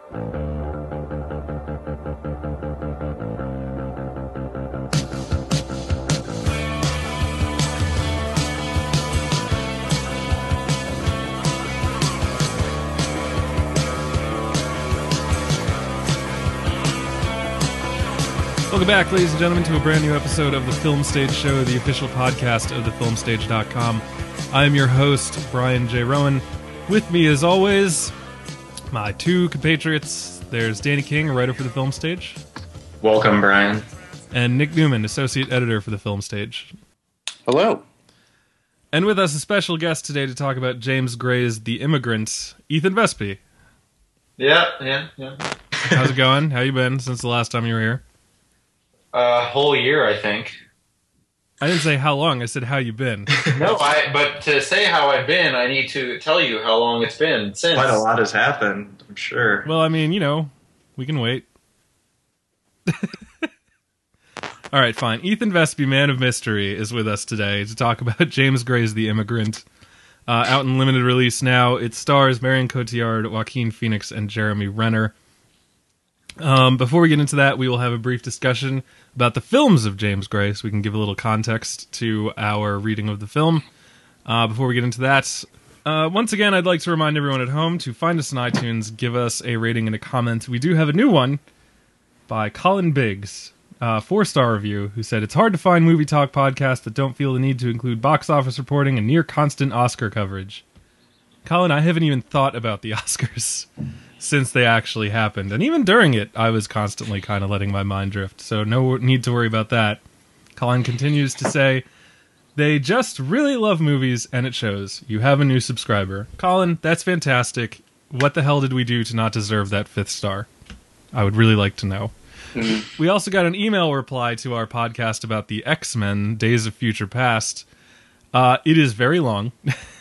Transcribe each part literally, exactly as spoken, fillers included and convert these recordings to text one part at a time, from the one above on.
Welcome back, ladies and gentlemen, to a brand new episode of the Film Stage Show, the official podcast of the film stage dot com. I am your host, Brian J. Rowan. With me, as always, my two compatriots. There's Danny King, a writer for the Film Stage. Welcome, Brian. And Nick Newman, associate editor for the Film Stage. Hello. And with us, a special guest today to talk about James Gray's The Immigrant, Ethan Vespi. Yeah, yeah, yeah. How's it going? How you been since the last time you were here? A uh, whole year, I think. I didn't say how long, I said how you been. No, I. But to say how I've been, I need to tell you how long it's been since. Quite a lot has happened, I'm sure. Well, I mean, you know, we can wait. All right, fine. Ethan Vespi, man of mystery, is with us today to talk about James Gray's The Immigrant. Uh, out in limited release now. It stars Marion Cotillard, Joaquin Phoenix, and Jeremy Renner. Um, before we get into that, we will have a brief discussion about the films of James Gray, so we can give a little context to our reading of the film. Uh, before we get into that, uh, once again, I'd like to remind everyone at home to find us on iTunes, give us a rating and a comment. We do have a new one by Colin Biggs, uh, four-star review, who said, "It's hard to find movie talk podcasts that don't feel the need to include box office reporting and near-constant Oscar coverage." Colin, I haven't even thought about the Oscars since they actually happened. And even during it, I was constantly kind of letting my mind drift. So no need to worry about that. Colin continues to say, "They just really love movies, and it shows. You have a new subscriber." Colin, that's fantastic. What the hell did we do to not deserve that fifth star? I would really like to know. Mm-hmm. We also got an email reply to our podcast about the X-Men, Days of Future Past. Uh, it is very long.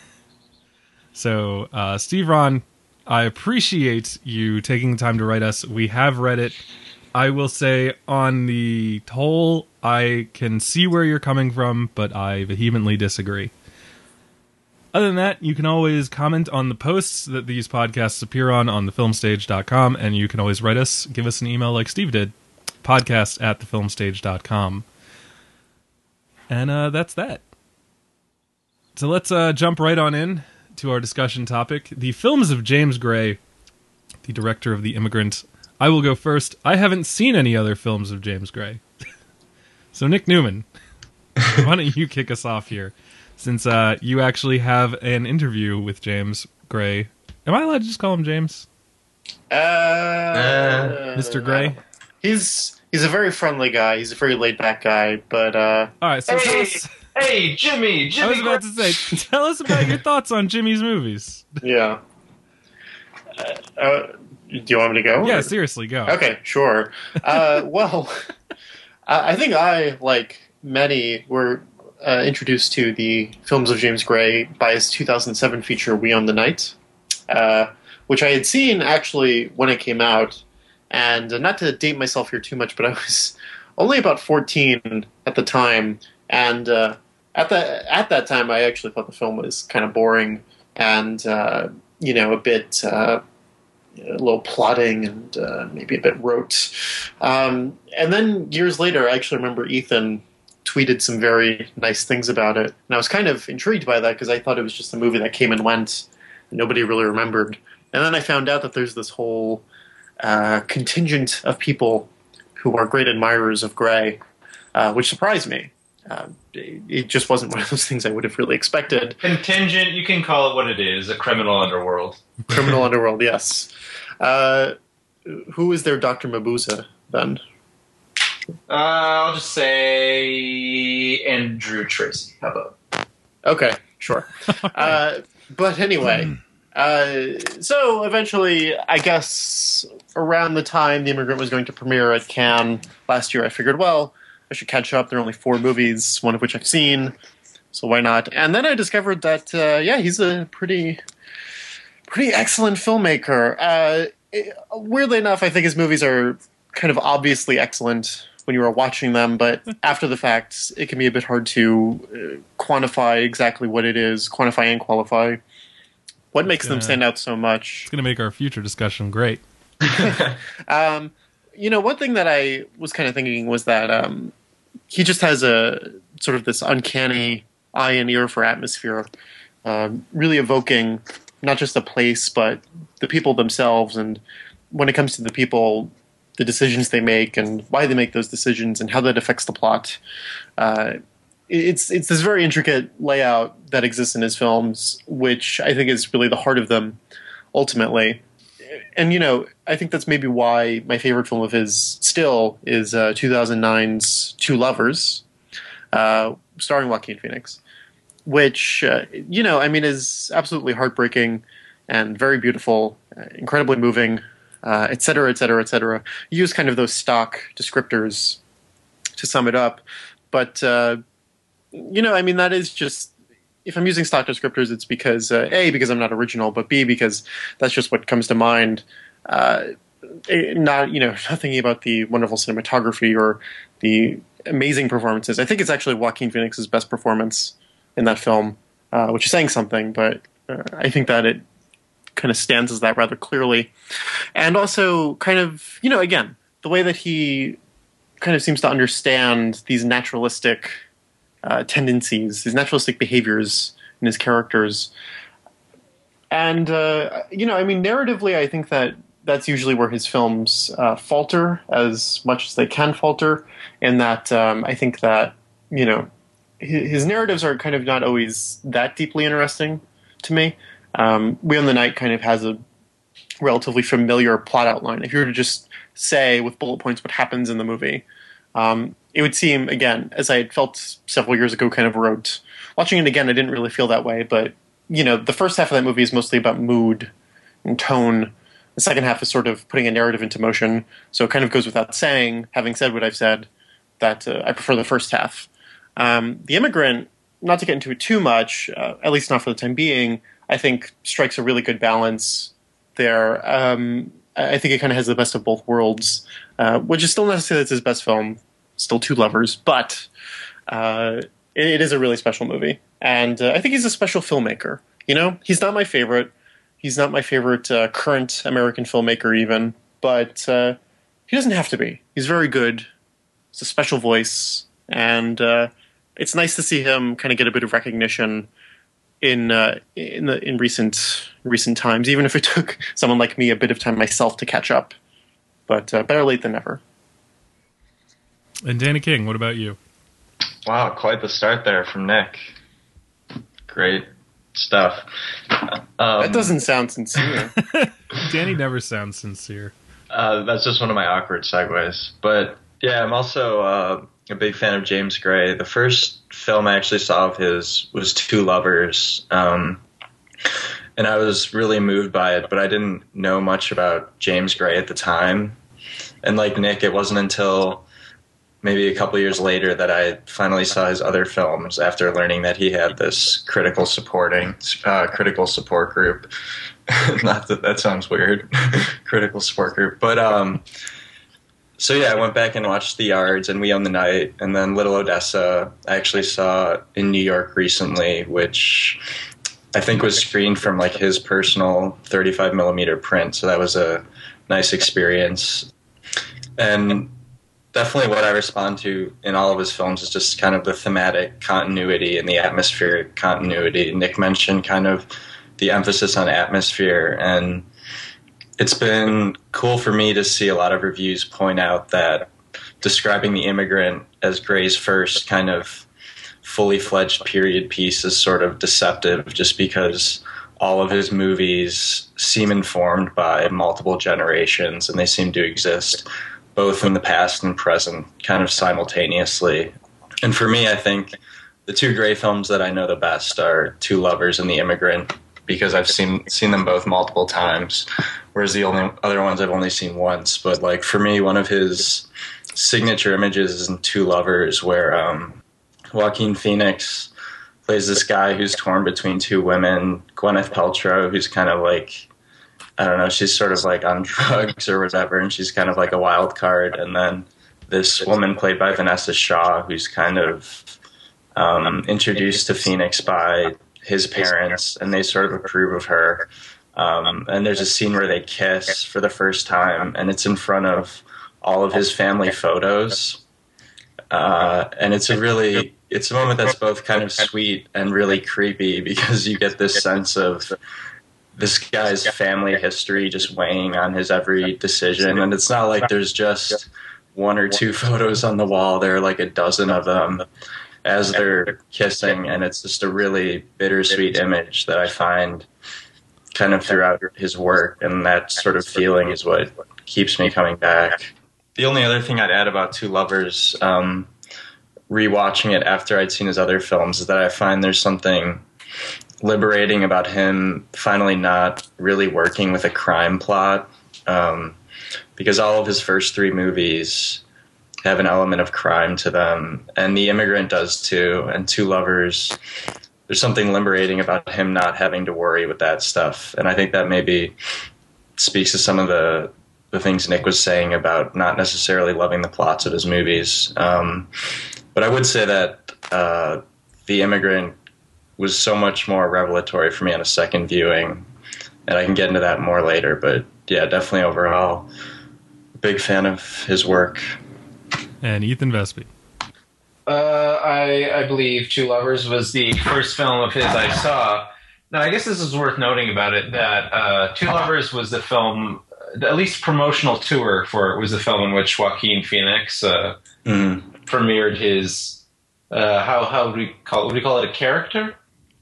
So, uh, Steve Ron, I appreciate you taking the time to write us. We have read it. I will say, on the whole, I can see where you're coming from, but I vehemently disagree. Other than that, you can always comment on the posts that these podcasts appear on on the film stage dot com, and you can always write us, give us an email like Steve did, podcast at the film stage dot com. And uh, that's that. So let's uh, jump right on in to our discussion topic, the films of James Gray, the director of The Immigrant. I will go first. I haven't seen any other films of James Gray. So Nick Newman, why don't you kick us off here, since uh, you actually have an interview with James Gray. Am I allowed to just call him James? Uh, uh Mister Gray? He's he's a very friendly guy. He's a very laid-back guy, but... Uh, All right, so hey. tell us... Hey, Jimmy! Jimmy! I was about to say, tell us about your thoughts on Jimmy's movies. Yeah. Uh, uh, do you want me to go? Yeah, or? seriously, go. Okay, sure. Uh, well, I think I, like many, were uh, introduced to the films of James Gray by his two thousand seven feature, We Own the Night, uh, which I had seen, actually, when it came out. And uh, not to date myself here too much, but I was only about fourteen at the time. And uh, at the at that time, I actually thought the film was kind of boring and uh, you know a bit uh, a little plotting and uh, maybe a bit rote. Um, and then years later, I actually remember Ethan tweeted some very nice things about it, and I was kind of intrigued by that because I thought it was just a movie that came and went, and nobody really remembered. And then I found out that there's this whole uh, contingent of people who are great admirers of Gray, uh, which surprised me. Uh, it just wasn't one of those things I would have really expected. Contingent, you can call it what it is, a criminal underworld. Criminal underworld, yes. Uh, who is their Doctor Mabuse, then? Uh, I'll just say Andrew Tracy. How about? Okay, sure. uh, but anyway, uh, so eventually, I guess around the time The Immigrant was going to premiere at Cannes last year, I figured, well, I should catch up. There are only four movies, one of which I've seen, so why not? And then I discovered that, uh, yeah, he's a pretty, pretty excellent filmmaker. Uh, it, weirdly enough, I think his movies are kind of obviously excellent when you are watching them, but after the fact, it can be a bit hard to uh, quantify exactly what it is, quantify and qualify. What makes gonna, them stand out so much? It's going to make our future discussion great. um, you know, one thing that I was kind of thinking was that um, he just has a sort of this uncanny eye and ear for atmosphere, um, really evoking not just the place but the people themselves. And when it comes to the people, the decisions they make and why they make those decisions and how that affects the plot. Uh, it's it's this very intricate layout that exists in his films, which I think is really the heart of them, ultimately. And, you know, I think that's maybe why my favorite film of his still is uh, two thousand nine's Two Lovers, uh, starring Joaquin Phoenix, which, uh, you know, I mean, is absolutely heartbreaking and very beautiful, uh, incredibly moving, uh, et cetera, et cetera, et cetera. Use kind of those stock descriptors to sum it up. But, uh, you know, I mean, that is just, if I'm using stock descriptors, it's because, uh, A, because I'm not original, but B, because that's just what comes to mind. Uh, not, you know, not thinking about the wonderful cinematography or the amazing performances. I think it's actually Joaquin Phoenix's best performance in that film, uh, which is saying something, but uh, I think that it kind of stands as that rather clearly. And also kind of, you know, again, the way that he kind of seems to understand these naturalistic uh, tendencies, these naturalistic behaviors in his characters. And, uh, you know, I mean, narratively, I think that that's usually where his films uh, falter as much as they can falter, in that um, I think that, you know, his, his narratives are kind of not always that deeply interesting to me. Um, We Own the Night kind of has a relatively familiar plot outline. If you were to just say with bullet points what happens in the movie, um, it would seem, again, as I had felt several years ago, kind of wrote. Watching it again, I didn't really feel that way, but, you know, the first half of that movie is mostly about mood and tone. The second half is sort of putting a narrative into motion, so it kind of goes without saying, having said what I've said, that uh, I prefer the first half. Um, The Immigrant, not to get into it too much, uh, at least not for the time being, I think strikes a really good balance there. Um, I think it kind of has the best of both worlds, uh, which is still not to say that's his best film, still Two Lovers, but uh, it, it is a really special movie. And uh, I think he's a special filmmaker. You know, he's not my favorite. He's not my favorite uh, current American filmmaker even, but uh, he doesn't have to be. He's very good. He's a special voice, and uh, it's nice to see him kind of get a bit of recognition in uh, in the in recent recent times, even if it took someone like me a bit of time myself to catch up. But uh, better late than never. And Danny King, what about you? Wow, quite the start there from Nick. Great stuff. Um, that doesn't sound sincere. Danny never sounds sincere. Uh, that's just one of my awkward segues. But yeah, I'm also uh, a big fan of James Gray. The first film I actually saw of his was Two Lovers. Um, and I was really moved by it, but I didn't know much about James Gray at the time. And like Nick, it wasn't until maybe a couple years later that I finally saw his other films after learning that he had this critical supporting, uh, critical support group. Not that that sounds weird, critical support group. But um, so yeah, I went back and watched The Yards and We Own the Night, and then Little Odessa I actually saw in New York recently, which I think was screened from like his personal thirty-five millimeter print. So that was a nice experience. And definitely what I respond to in all of his films is just kind of the thematic continuity and the atmospheric continuity. Nick mentioned kind of the emphasis on atmosphere, and it's been cool for me to see a lot of reviews point out that describing The Immigrant as Gray's first kind of fully fledged period piece is sort of deceptive, just because all of his movies seem informed by multiple generations, and they seem to exist both in the past and present kind of simultaneously. And for me, I think the two Gray films that I know the best are Two Lovers and The Immigrant, because I've seen seen them both multiple times, whereas the only other ones I've only seen once. But like for me, one of his signature images is in Two Lovers, where um, Joaquin Phoenix plays this guy who's torn between two women, Gwyneth Paltrow, who's kind of like, I don't know, she's sort of like on drugs or whatever, and she's kind of like a wild card. And then this woman played by Vanessa Shaw, who's kind of um, introduced to Phoenix by his parents, and they sort of approve of her. Um, and there's a scene where they kiss for the first time, and it's in front of all of his family photos. Uh, and it's a really, it's a moment that's both kind of sweet and really creepy, because you get this sense of this guy's family history just weighing on his every decision. And it's not like there's just one or two photos on the wall. There are like a dozen of them as they're kissing, and it's just a really bittersweet image that I find kind of throughout his work, and that sort of feeling is what keeps me coming back. The only other thing I'd add about Two Lovers, um, rewatching it after I'd seen his other films, is that I find there's something liberating about him finally not really working with a crime plot, um, because all of his first three movies have an element of crime to them, and The Immigrant does too, and Two Lovers, there's something liberating about him not having to worry with that stuff. And I think that maybe speaks to some of the the things Nick was saying about not necessarily loving the plots of his movies. Um, but I would say that uh, The Immigrant was so much more revelatory for me on a second viewing, and I can get into that more later. But yeah, definitely overall, big fan of his work. And Ethan Vespi. Uh, I I believe Two Lovers was the first film of his I saw. Now, I guess this is worth noting about it, that uh, Two Lovers was the film, at least promotional tour for it was the film in which Joaquin Phoenix uh, mm. premiered his, uh, how how would we call it? Would we call it a character?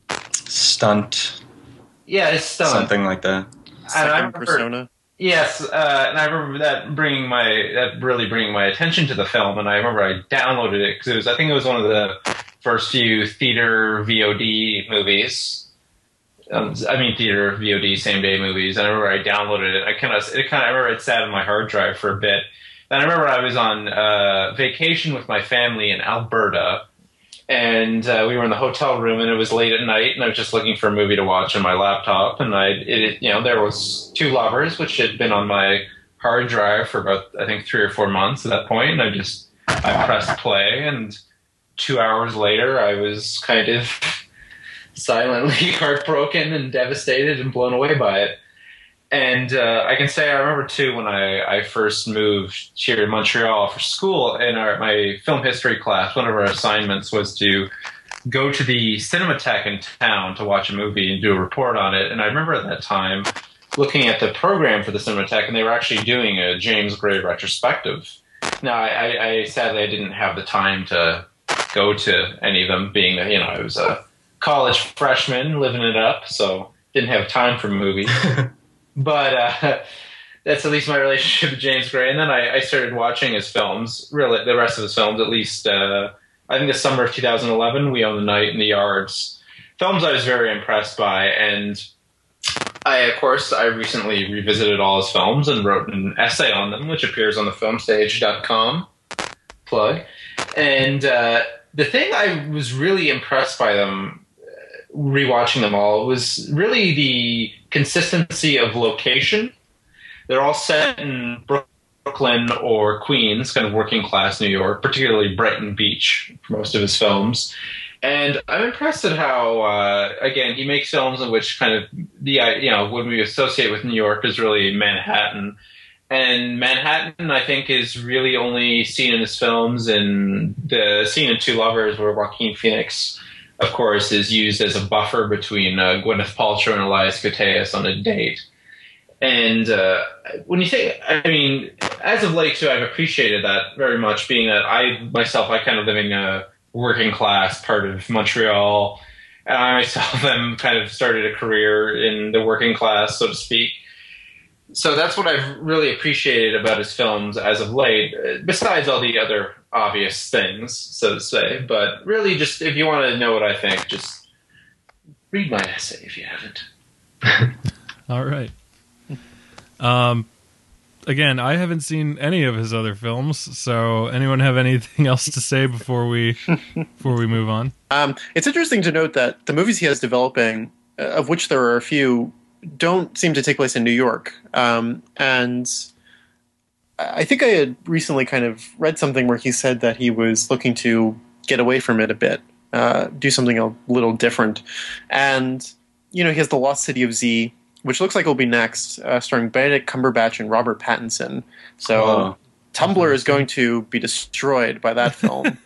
Stunt. Yeah, it's stunt. Something like that. Second I remember, persona. Yes, uh, and I remember that bringing my that really bringing my attention to the film, and I remember I downloaded it because it was I think it was one of the first few theater V O D movies. Um, I mean theater V O D same day movies. And I remember I downloaded it. I kind of it kind of I remember it sat on my hard drive for a bit. Then I remember I was on uh, vacation with my family in Alberta. And uh, we were in the hotel room, and it was late at night, and I was just looking for a movie to watch on my laptop. And I, it, you know, there was Two Lovers, which had been on my hard drive for about, I think, three or four months at that point. And I just, I pressed play, and two hours later, I was kind of silently heartbroken and devastated and blown away by it. And uh, I can say I remember, too, when I, I first moved here to Montreal for school, in our, my film history class, one of our assignments was to go to the Cinematheque in town to watch a movie and do a report on it. And I remember at that time looking at the program for the Cinematheque, and they were actually doing a James Gray retrospective. Now, I, I, I sadly, I didn't have the time to go to any of them, being, you know, I was a college freshman living it up, so didn't have time for movies. But uh, that's at least my relationship with James Gray. And then I, I started watching his films, really the rest of his films, at least, uh, I think the summer of two thousand eleven, We Own the Night and The Yards. Films I was very impressed by. And I, of course, I recently revisited all his films and wrote an essay on them, which appears on the film stage dot com. Plug. And uh, the thing I was really impressed by them, rewatching them all, was really the consistency of location. They're all set in Brooklyn or Queens, kind of working class New York, particularly Brighton Beach for most of his films. And I'm impressed at how, uh, again, he makes films in which kind of the, you know, when we associate with New York is really Manhattan. And Manhattan, I think, is really only seen in his films, in the scene in Two Lovers where Joaquin Phoenix, of course, is used as a buffer between uh, Gwyneth Paltrow and Elias Koteas on a date. And uh, when you think, I mean, as of late, too, I've appreciated that very much, being that I, myself, I kind of live in a working class part of Montreal. And I myself am kind of started a career in the working class, so to speak. So that's what I've really appreciated about his films as of late, besides all the other obvious things, so to say. But really, just if you want to know what I think, just read my essay if you haven't. All right. Um, again, I haven't seen any of his other films, so anyone have anything else to say before we before we move on? Um, it's interesting to note that the movies he has developing, uh, of which there are a few, don't seem to take place in New York. Um, and I think I had recently kind of read something where he said that he was looking to get away from it a bit, uh, do something a little different. And, you know, he has The Lost City of Z, which looks like it'll be next, uh, starring Benedict Cumberbatch and Robert Pattinson. So Oh. Tumblr is going to be destroyed by that film.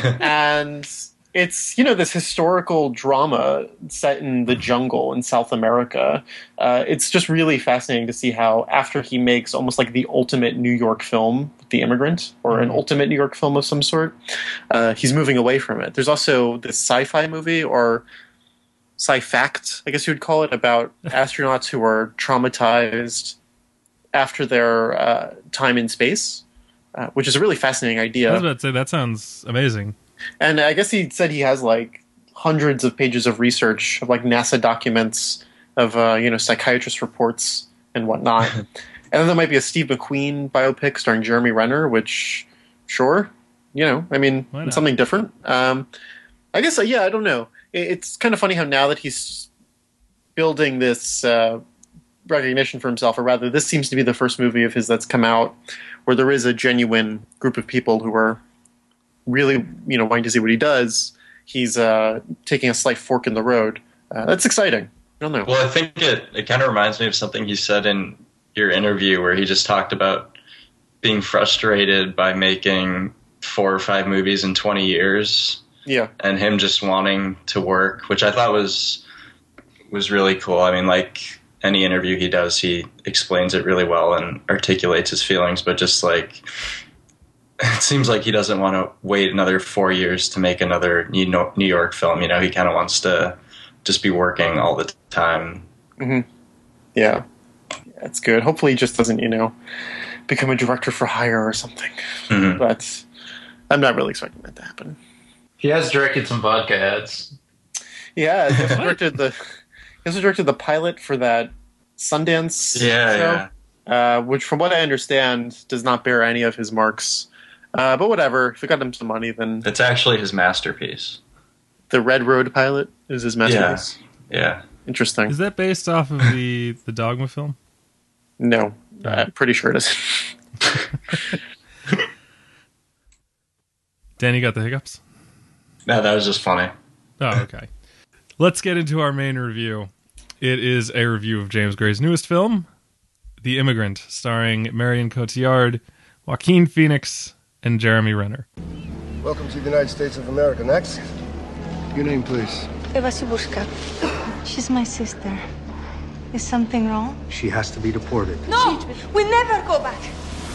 And it's, you know, this historical drama set in the jungle in South America. Uh, it's just really fascinating to see how after he makes almost like the ultimate New York film, The Immigrant, or an ultimate New York film of some sort, uh, he's moving away from it. There's also this sci-fi movie, or sci-fact, I guess you would call it, about astronauts who are traumatized after their uh, time in space, uh, which is a really fascinating idea. I was about to say, that sounds amazing. And I guess he said he has like hundreds of pages of research of like NASA documents of uh, you know psychiatrist reports and whatnot. And then there might be a Steve McQueen biopic starring Jeremy Renner, which sure, you know, I mean, Why not? it's something different. Um, I guess uh, yeah, I don't know. It, it's kind of funny how now that he's building this uh, recognition for himself, or rather, this seems to be the first movie of his that's come out where there is a genuine group of people who are really, you know, wanting to see what he does. He's uh, taking a slight fork in the road. Uh, that's exciting. I don't know. Well, I think it, it kind of reminds me of something he said in your interview where he just talked about being frustrated by making four or five movies in twenty years Yeah. and him just wanting to work, which I thought was was really cool. I mean, like any interview he does, he explains it really well and articulates his feelings, but just like it seems like he doesn't want to wait another four years to make another New New York film. You know, he kind of wants to just be working all the time. Mm-hmm. Yeah. That's good. Hopefully he just doesn't, you know, become a director for hire or something. Mhm. But I'm not really expecting that to happen. He has directed some vodka ads. Yeah, he also directed the he also directed the pilot for that Sundance Yeah, show, yeah. uh, which, from what I understand, does not bear any of his marks. Uh, but whatever, if it got him some money, then It's actually his masterpiece. the Red Road pilot is his masterpiece. Yeah. Interesting. Is that based off of the, the Dogma film? No, I'm pretty sure it is. Danny got the hiccups? No, that was just funny. Oh, okay. Let's get into our main review. It is a review of James Gray's newest film, The Immigrant, starring Marion Cotillard, Joaquin Phoenix, and Jeremy Renner. Welcome to the United States of America. Next. Your name, please. Eva Sibushka. She's my sister. Is something wrong? She has to be deported. No! We never go back!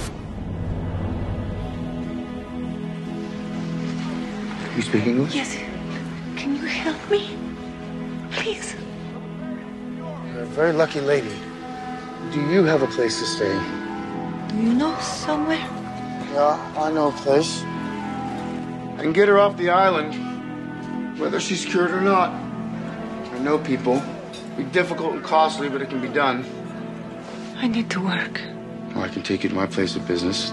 You speak English? Yes. Can you help me? Please. You're a very lucky lady. Do you have a place to stay? Do you know somewhere? Yeah, I know a place. I can get her off the island, whether she's cured or not. I know people. It'll be difficult and costly, but it can be done. I need to work. Or I can take you to my place of business.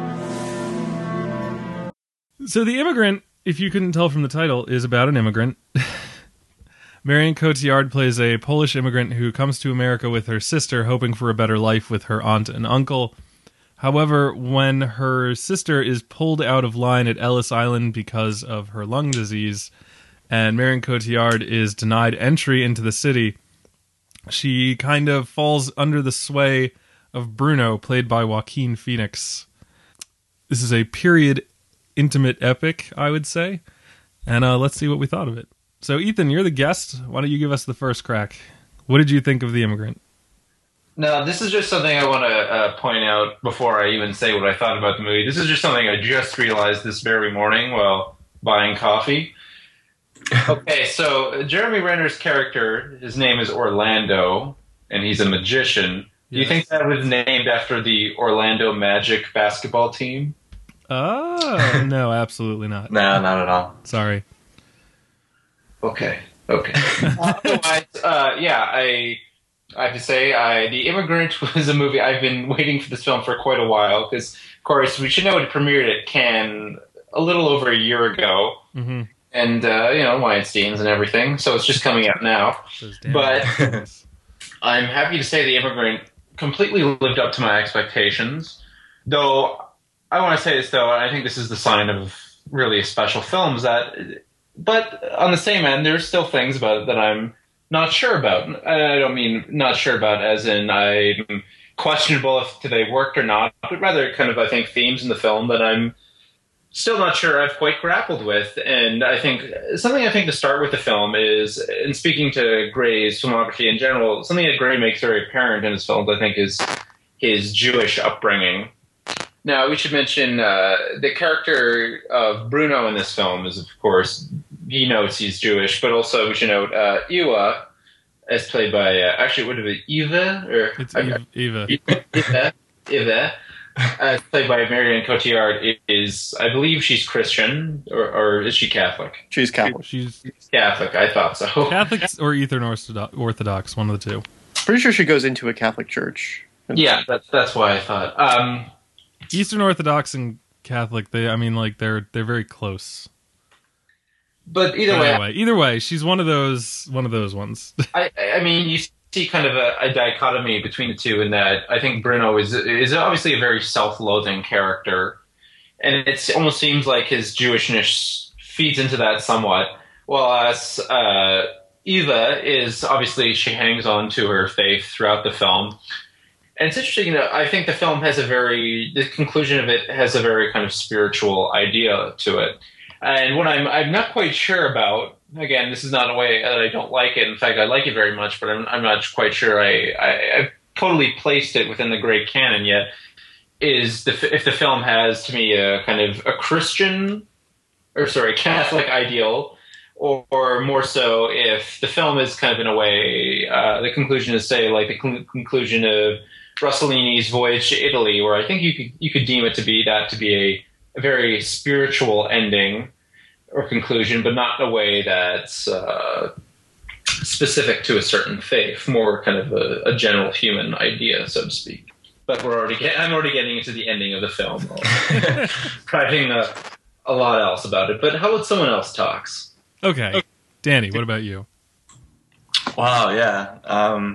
So The Immigrant, if you couldn't tell from the title, is about an immigrant. Marion Cotillard plays a Polish immigrant who comes to America with her sister, hoping for a better life with her aunt and uncle. However, when her sister is pulled out of line at Ellis Island because of her lung disease, and Marion Cotillard is denied entry into the city, she kind of falls under the sway of Bruno, played by Joaquin Phoenix. This is a period intimate epic, I would say. And uh, let's see what we thought of it. So, Ethan, you're the guest. Why don't you give us the first crack? What did you think of The Immigrant? No, this is just something I want to uh, point out before I even say what I thought about the movie. This is just something I just realized this very morning while buying coffee. Okay, so Jeremy Renner's character, his name is Orlando, and he's a magician. Do you Yes. think that was named after the Orlando Magic basketball team? Oh, no, absolutely not. No, not at all. Sorry. Okay, okay. Otherwise, uh, yeah, I, I have to say, I, The Immigrant was a movie I've been waiting for this film for quite a while, because, of course, we should know it premiered at Cannes a little over a year ago, Mm-hmm. and, uh, you know, Weinstein's and everything, so it's just coming out now. But- I'm happy to say The Immigrant completely lived up to my expectations, though I want to say this, though, and I think this is the sign of really special films, that, but on the same end, there's still things about it that I'm not sure about. I don't mean not sure about as in I'm questionable if they worked or not, but rather kind of, I think, themes in the film that I'm still not sure I've quite grappled with. And I think something I think to start with the film is, in speaking to Gray's filmography in general, something that Gray makes very apparent in his films, I think, is his Jewish upbringing. Now, we should mention uh, the character of Bruno in this film is, of course, he notes he's Jewish, but also we should note uh, Ewa, as played by, uh, actually, what is it, Eva? Or, It's Eva. Eva. Eva. Eva. Uh, played by Marion Cotillard, is, I believe she's Christian, or, or is she Catholic? She's Catholic. She's Catholic, I thought so. Catholic or Eastern Orthodox, Orthodox, one of the two. Pretty sure she goes into a Catholic church. Yeah, that's that's why I thought. Um, Eastern Orthodox and Catholic, they, I mean, like they're they're very close. but either But way, anyway, either way, she's one of those one of those ones. I, I mean, you see kind of a, a dichotomy between the two in that I think Bruno is is obviously a very self-loathing character, and it almost seems like his Jewishness feeds into that somewhat. Whereas uh, Eva is obviously, she hangs on to her faith throughout the film. And it's interesting, you know, I think the film has a very, the conclusion of it has a very kind of spiritual idea to it. And what I'm I'm not quite sure about, again, this is not a way that I don't like it. In fact, I like it very much, but I'm, I'm not quite sure I, I, I've totally placed it within the Gray canon yet, is the, if the film has, to me, a kind of a Christian, or sorry, Catholic ideal, or, or more so if the film is kind of in a way, uh, the conclusion is, say, like the con- conclusion of Rossellini's Voyage to Italy, where I think you could you could deem it to be that to be a, a very spiritual ending or conclusion, but not in a way that's uh, specific to a certain faith, more kind of a, a general human idea, so to speak. But we're already get, I'm already getting into the ending of the film, driving a, a lot else about it. But how about someone else talks? Okay, Danny, what about you? Wow, yeah. Um,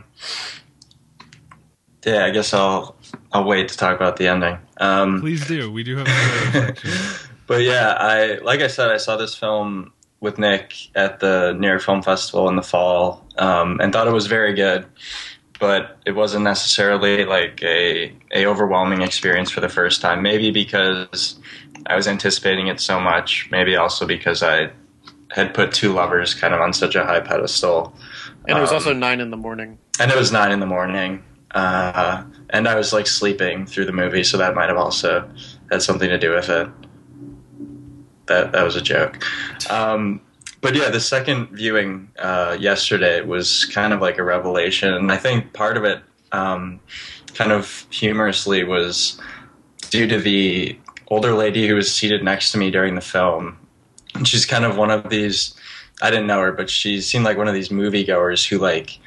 yeah, I guess I'll I'll wait to talk about the ending. Um, Please do. We do have a spoiler section. But yeah, I like I said, I saw this film with Nick at the New York Film Festival in the fall, um, and thought it was very good. But it wasn't necessarily like a a overwhelming experience for the first time. Maybe because I was anticipating it so much. Maybe also because I had put Two Lovers kind of on such a high pedestal. And it was Um, also nine in the morning. And it was nine in the morning. Uh, and I was like sleeping through the movie, so that might have also had something to do with it. That that was a joke. Um, but yeah, the second viewing uh, yesterday was kind of like a revelation. And I think part of it, um, kind of humorously, was due to the older lady who was seated next to me during the film. And she's kind of one of these, I didn't know her, but she seemed like one of these moviegoers who like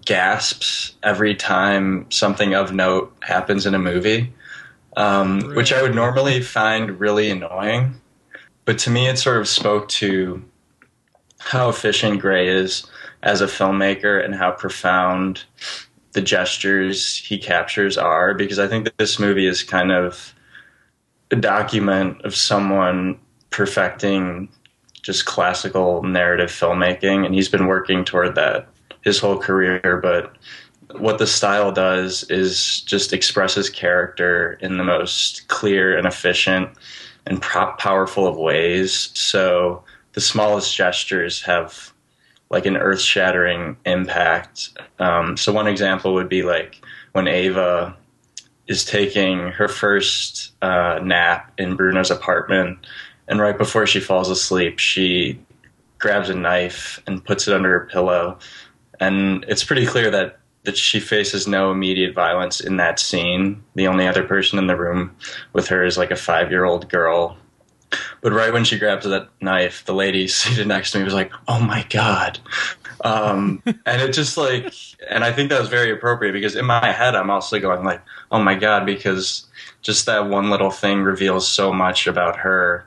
gasps every time something of note happens in a movie, um, Really? which I would normally find really annoying. But to me, it sort of spoke to how efficient Gray is as a filmmaker and how profound the gestures he captures are, because I think that this movie is kind of a document of someone perfecting just classical narrative filmmaking, and he's been working toward that his whole career. But what the style does is just expresses character in the most clear and efficient and pro- powerful of ways. So the smallest gestures have like an earth-shattering impact. Um, so one example would be like when Ava is taking her first uh, nap in Bruno's apartment, and right before she falls asleep, she grabs a knife and puts it under her pillow. And it's pretty clear that, that she faces no immediate violence in that scene. The only other person in the room with her is like a five-year-old girl. But right when she grabs that knife, the lady seated next to me was like, "Oh my God." Um, and it just like, and I think that was very appropriate, because in my head, I'm also going like, "Oh my God," because just that one little thing reveals so much about her.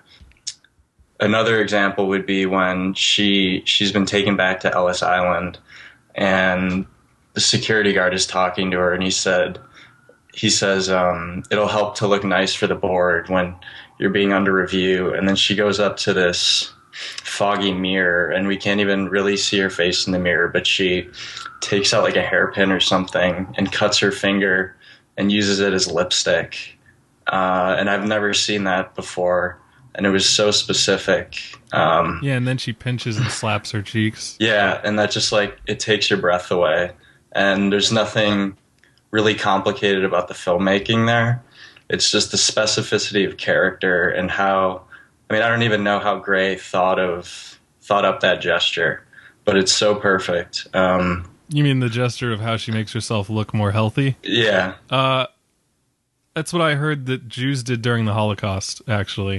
Another example would be when she, she's been taken back to Ellis Island, and the security guard is talking to her, and he said, he says, um, "It'll help to look nice for the board when you're being under review." And then she goes up to this foggy mirror, and we can't even really see her face in the mirror, but she takes out like a hairpin or something and cuts her finger and uses it as lipstick. Uh, and I've never seen that before, and it was so specific. Um, yeah, and then she pinches and slaps her cheeks. Yeah, and that just like, it takes your breath away. And there's nothing really complicated about the filmmaking there. It's just the specificity of character and how, I mean, I don't even know how Gray thought of, thought up that gesture, but it's so perfect. Um, You mean the gesture of how she makes herself look more healthy? Yeah. Uh, that's what I heard that Jews did during the Holocaust, actually.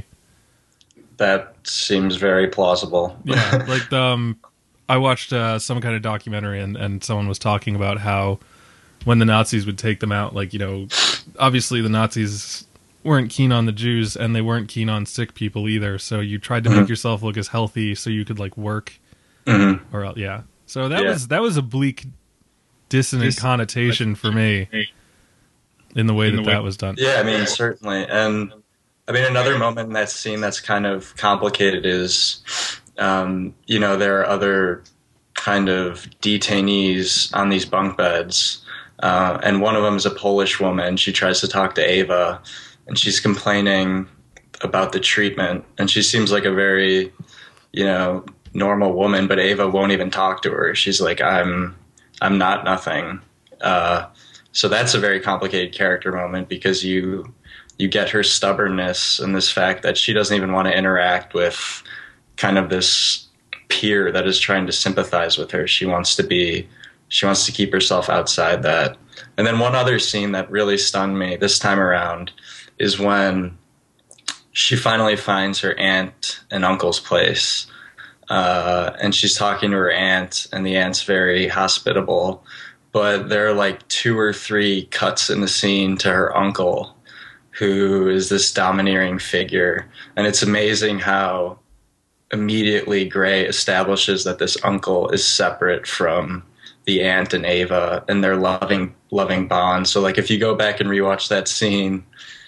That seems very plausible. Yeah, like um, I watched uh, some kind of documentary, and, and someone was talking about how when the Nazis would take them out, like, you know, obviously the Nazis weren't keen on the Jews, and they weren't keen on sick people either, so you tried to mm-hmm. make yourself look as healthy so you could, like, work. Mm-hmm. Or yeah. So that yeah. was that was a bleak, dissonant Dis- connotation for me in the way in that the way- that was done. Yeah, I mean, certainly. And I mean, another moment in that scene that's kind of complicated is, um, you know, there are other kind of detainees on these bunk beds, uh, and one of them is a Polish woman. She tries to talk to Ava, and she's complaining about the treatment, and she seems like a very, you know, normal woman, but Ava won't even talk to her. She's like, I'm, I'm not nothing. Uh, so that's a very complicated character moment, because you, you get her stubbornness and this fact that she doesn't even want to interact with kind of this peer that is trying to sympathize with her. She wants to be, she wants to keep herself outside that. And then one other scene that really stunned me this time around is when she finally finds her aunt and uncle's place. Uh, and she's talking to her aunt, and the aunt's very hospitable, but there are like two or three cuts in the scene to her uncle, who is this domineering figure. And it's amazing how immediately Gray establishes that this uncle is separate from the aunt and Ava and their loving, loving bond. So like if you go back and rewatch that scene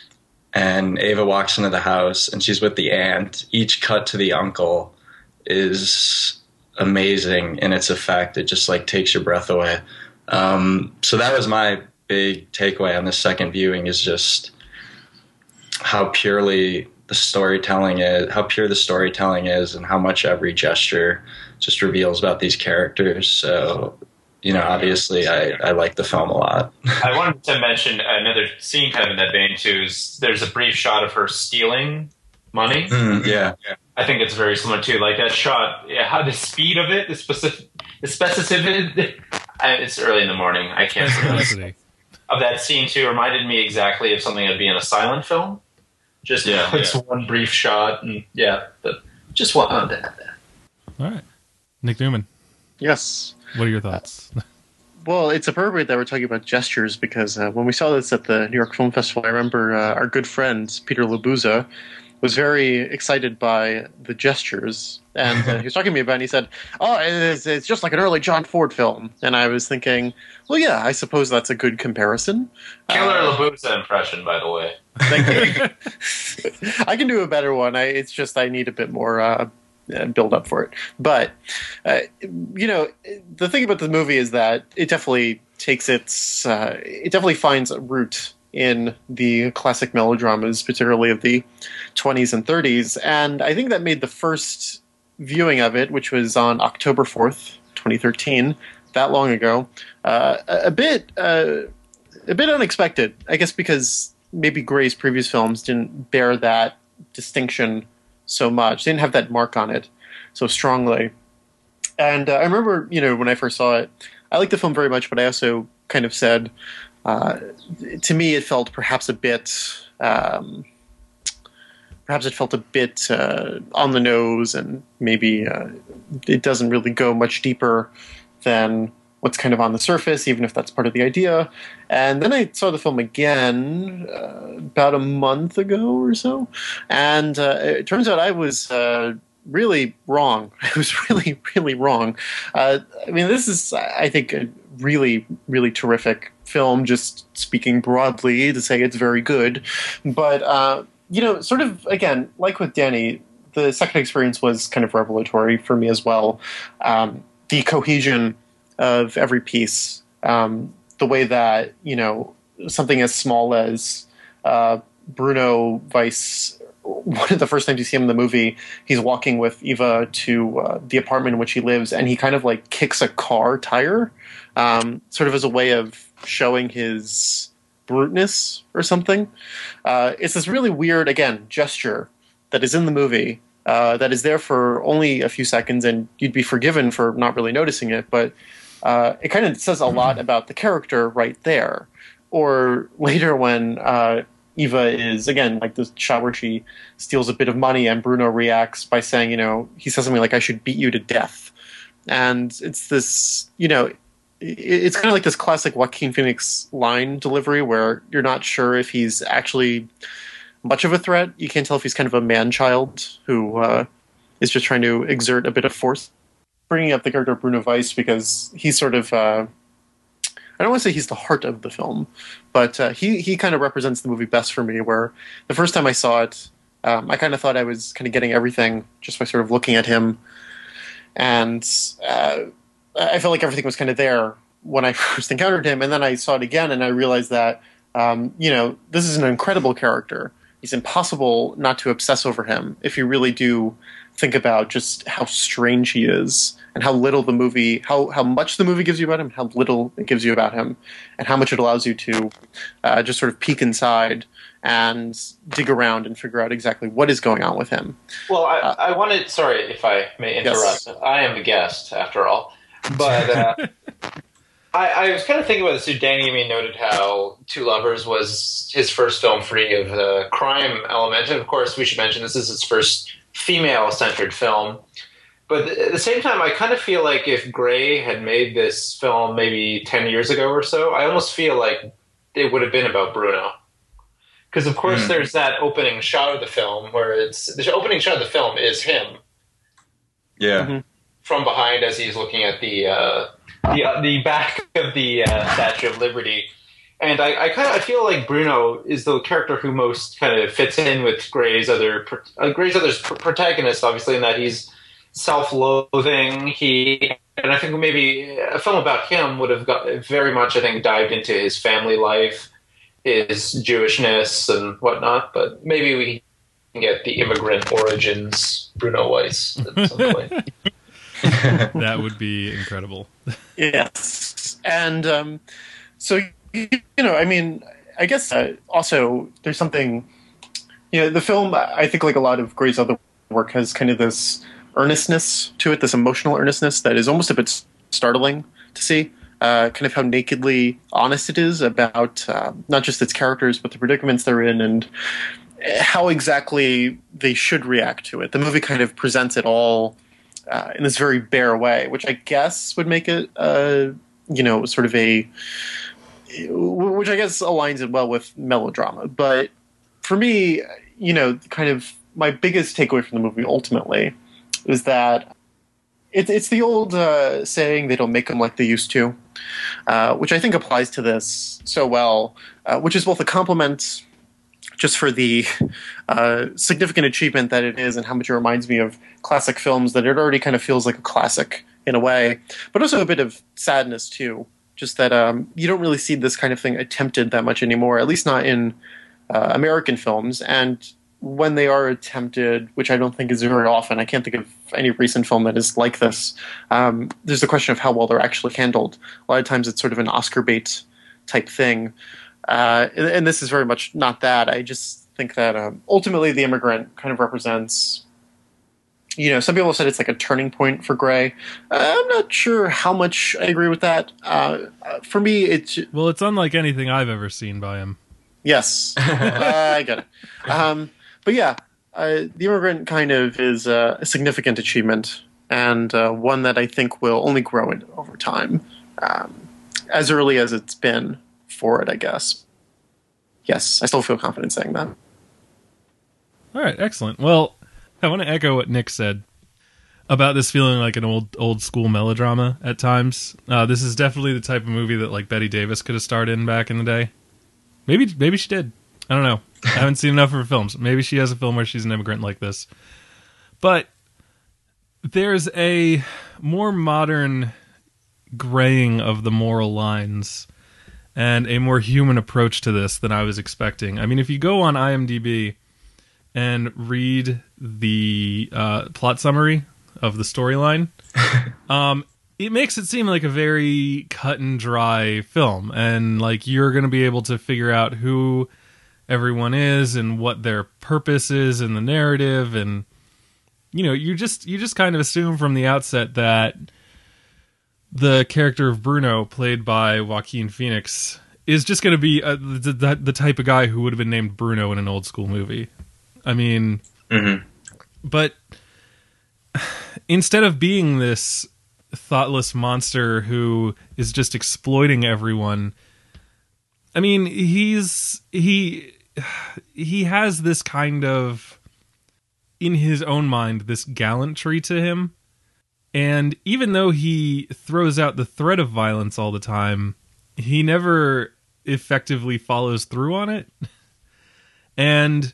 and Ava walks into the house and she's with the aunt, each cut to the uncle is amazing in its effect. It just like takes your breath away. Um, so that was my big takeaway on this second viewing, is just how purely the storytelling is, how pure the storytelling is, and how much every gesture just reveals about these characters. So, you know, obviously I, I like the film a lot. I wanted to mention another scene kind of in that vein too, is there's a brief shot of her stealing money. Mm, yeah. I think it's very similar too. Like that shot, yeah, how the speed of it, the specific, the specificity. It's early in the morning. I can't remember. Of that scene too reminded me exactly of something that'd be in a silent film. Just yeah, it's yeah. one brief shot, and yeah, but just wanted to add that. All right, Nick Newman. Yes. What are your thoughts? Uh, well, it's appropriate that we're talking about gestures, because uh, when we saw this at the New York Film Festival, I remember uh, our good friend Peter Labuza was very excited by the gestures, and uh, he was talking to me about it, and he said, oh, it's, it's just like an early John Ford film. And I was thinking, well, yeah, I suppose that's a good comparison. Killer uh, Labuza impression, by the way. Thank you. I can do a better one. I, it's just I need a bit more uh, build up for it. But, uh, you know, the thing about the movie is that it definitely takes its, uh, it definitely finds a root in the classic melodramas, particularly of the twenties and thirties. And I think that made the first viewing of it, which was on October fourth, twenty thirteen, that long ago, uh, a bit uh, a bit unexpected, I guess, because maybe Gray's previous films didn't bear that distinction so much. They didn't have that mark on it so strongly. And uh, I remember, you know, when I first saw it, I liked the film very much, but I also kind of said, Uh, to me, it felt perhaps a bit, um, perhaps it felt a bit uh, on the nose, and maybe uh, it doesn't really go much deeper than what's kind of on the surface, even if that's part of the idea. And then I saw the film again uh, about a month ago or so, and uh, it turns out I was uh, really wrong. I was really, really wrong. Uh, I mean, this is, I think, a really, really terrific film, just speaking broadly to say it's very good. But, uh, you know, sort of, again, like with Danny, the second experience was kind of revelatory for me as well. Um, the cohesion of every piece, um, the way that, you know, something as small as uh, Bruno Weiss, one of the first times you see him in the movie, he's walking with Eva to uh, the apartment in which he lives, and he kind of like kicks a car tire, um, sort of as a way of showing his bruteness or something. Uh, it's this really weird, again, gesture that is in the movie, uh, that is there for only a few seconds, and you'd be forgiven for not really noticing it, but uh, it kind of says a lot about the character right there. Or later when uh, Eva is, again, like the shot where she steals a bit of money and Bruno reacts by saying, you know, he says something like, I should beat you to death. And it's this, you know, it's kind of like this classic Joaquin Phoenix line delivery where you're not sure if he's actually much of a threat. You can't tell if he's kind of a man-child who uh, is just trying to exert a bit of force. Bringing up the character of Bruno Weiss because he's sort of, uh, I don't want to say he's the heart of the film, but uh, he, he kind of represents the movie best for me, where the first time I saw it, um, I kind of thought I was kind of getting everything just by sort of looking at him. And uh, I felt like everything was kind of there when I first encountered him. And then I saw it again and I realized that, um, you know, this is an incredible character. It's impossible not to obsess over him if you really do think about just how strange he is and how little the movie, how, how much the movie gives you about him, how little it gives you about him, and how much it allows you to uh, just sort of peek inside and dig around and figure out exactly what is going on with him. Well, I, uh, I wanted, sorry if I may interrupt. Yes. I am the guest, after all. But uh, I, I was kind of thinking about this. Danny I mean, noted how Two Lovers was his first film free of the crime element. And of course, we should mention this is his first female-centered film. But at the same time, I kind of feel like if Gray had made this film maybe ten years ago or so, I almost feel like it would have been about Bruno. Because, of course, mm. there's that opening shot of the film where it's... The opening shot of the film is him. Yeah. Mm-hmm. From behind as he's looking at the uh, the, uh, the back of the uh, Statue of Liberty. And I, I kind of I feel like Bruno is the character who most kind of fits in with Gray's other uh, Gray's other protagonist, obviously, in that he's self-loathing. He and I think maybe a film about him would have got very much, I think, dived into his family life, his Jewishness and whatnot. But maybe we can get the immigrant origins Bruno Weiss at some point. That would be incredible. Yes, and um, so. You know, I mean, I guess uh, also there's something, you know, the film, I think like a lot of Gray's other work has kind of this earnestness to it, this emotional earnestness that is almost a bit startling to see, uh, kind of how nakedly honest it is about uh, not just its characters, but the predicaments they're in and how exactly they should react to it. The movie kind of presents it all uh, in this very bare way, which I guess would make it, uh, you know, sort of a... which I guess aligns it well with melodrama. But for me, you know, kind of my biggest takeaway from the movie ultimately is that it, it's the old uh, saying, they don't make them like they used to, uh, which I think applies to this so well, uh, which is both a compliment just for the uh, significant achievement that it is and how much it reminds me of classic films, that it already kind of feels like a classic in a way, but also a bit of sadness too. Just that um, you don't really see this kind of thing attempted that much anymore, at least not in uh, American films. And when they are attempted, which I don't think is very often, I can't think of any recent film that is like this, um, there's the question of how well they're actually handled. A lot of times it's sort of an Oscar bait type thing. Uh, and, and this is very much not that. I just think that um, ultimately The Immigrant kind of represents... You know, some people said it's like a turning point for Gray. Uh, I'm not sure how much I agree with that. Uh, for me, it's... Well, it's unlike anything I've ever seen by him. Yes. uh, I get it. Um, but yeah, uh, The Immigrant kind of is uh, a significant achievement, and uh, one that I think will only grow it over time, um, as early as it's been for it, I guess. Yes, I still feel confident saying that. All right, excellent. Well, I want to echo what Nick said about this feeling like an old old school melodrama at times. Uh, this is definitely the type of movie that like Bette Davis could have starred in back in the day. Maybe maybe she did. I don't know. I haven't seen enough of her films. Maybe she has a film where she's an immigrant like this. But there's a more modern graying of the moral lines and a more human approach to this than I was expecting. I mean, if you go on IMDb and read the uh, plot summary of the storyline, um, it makes it seem like a very cut and dry film, and like you're going to be able to figure out who everyone is and what their purpose is in the narrative, and you know, you just you just kind of assume from the outset that the character of Bruno, played by Joaquin Phoenix, is just going to be a, the, the the type of guy who would have been named Bruno in an old school movie. I mean, Mm-hmm. but instead of being this thoughtless monster who is just exploiting everyone, I mean, he's he he has this kind of, in his own mind, this gallantry to him. And even though he throws out the threat of violence all the time, he never effectively follows through on it. And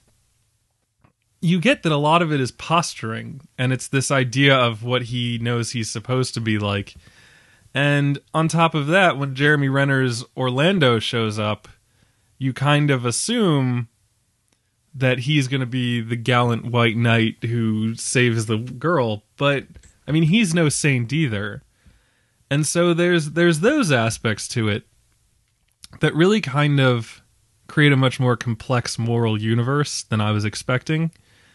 you get that a lot of it is posturing, and it's this idea of what he knows he's supposed to be like. And on top of that, when Jeremy Renner's Orlando shows up, you kind of assume that he's going to be the gallant white knight who saves the girl, but I mean, he's no saint either. And so there's there's those aspects to it that really kind of create a much more complex moral universe than I was expecting.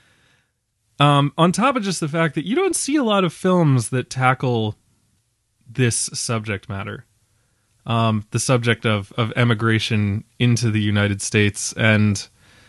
Um, on top of just the fact that you don't see a lot of films that tackle this subject matter. Um, the subject of, of emigration into the United States, and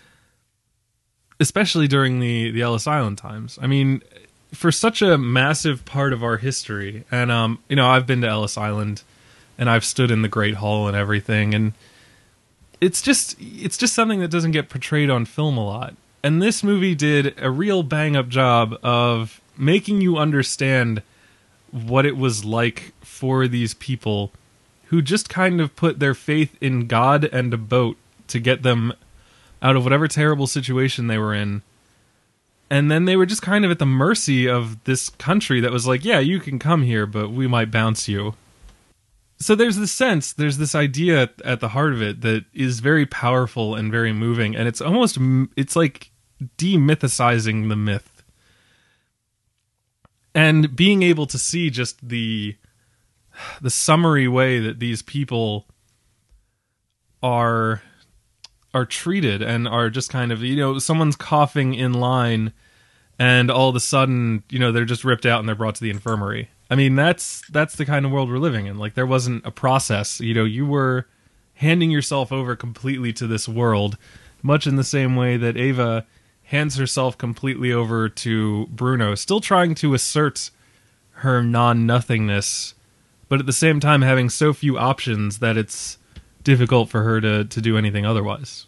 especially during the, the Ellis Island times. I mean, for such a massive part of our history, and um, you know, I've been to Ellis Island, and I've stood in the Great Hall and everything, and it's just it's just something that doesn't get portrayed on film a lot. And this movie did a real bang-up job of making you understand what it was like for these people who just kind of put their faith in God and a boat to get them out of whatever terrible situation they were in. And then they were just kind of at the mercy of this country that was like, yeah, you can come here, but we might bounce you. So there's this sense, there's this idea at the heart of it that is very powerful and very moving, and it's almost, it's like demythicizing the myth. And being able to see just the the summary way that these people are are treated and are just kind of, you know, someone's coughing in line and all of a sudden, you know, they're just ripped out and they're brought to the infirmary. I mean, that's that's the kind of world we're living in. Like, there wasn't a process. You know, you were handing yourself over completely to this world, much in the same way that Ava hands herself completely over to Bruno, still trying to assert her non-nothingness, but at the same time having so few options that it's difficult for her to, to do anything otherwise.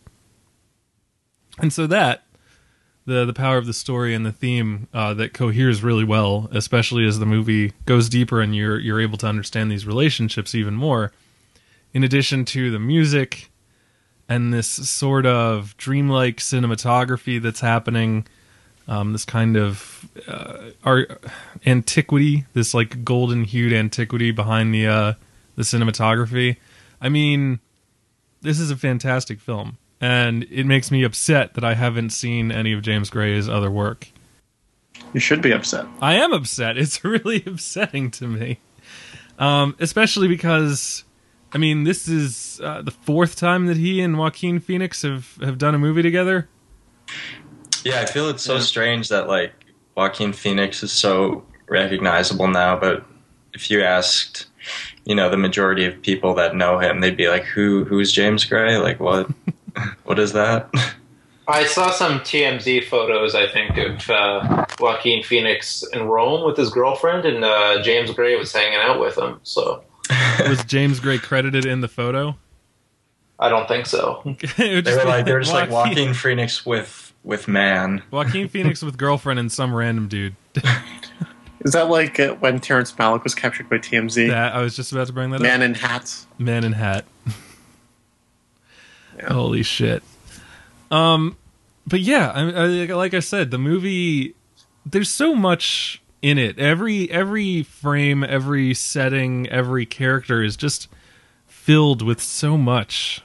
And so that, the the power of the story and the theme uh, that coheres really well, especially as the movie goes deeper and you're you're able to understand these relationships even more, in addition to the music and this sort of dreamlike cinematography that's happening, um, this kind of uh, art, antiquity, this like golden hued antiquity behind the uh, the cinematography. I mean, this is a fantastic film, and it makes me upset that I haven't seen any of James Gray's other work. You should be upset. I am upset. It's really upsetting to me, um, especially because, I mean, this is uh, the fourth time that he and Joaquin Phoenix have, have done a movie together. Yeah, I feel it's so Yeah. strange that, like, Joaquin Phoenix is so recognizable now, but if you asked, you know, the majority of people that know him, they'd be like, who who's James Gray? Like, what? What is that? I saw some T M Z photos, I think, of uh, Joaquin Phoenix in Rome with his girlfriend, and uh, James Gray was hanging out with him, so Was James Gray credited in the photo? I don't think so. They were like, they were just like Joaquin Phoenix with with man. Joaquin Phoenix with girlfriend and some random dude. Is that like uh, when Terrence Malick was captured by T M Z? That, I was just about to bring that Man up. in hats. Man in hat. Yeah. Holy shit. Um, but yeah, I, I, like I said, the movie there's so much in it. Every every frame, every setting, every character is just filled with so much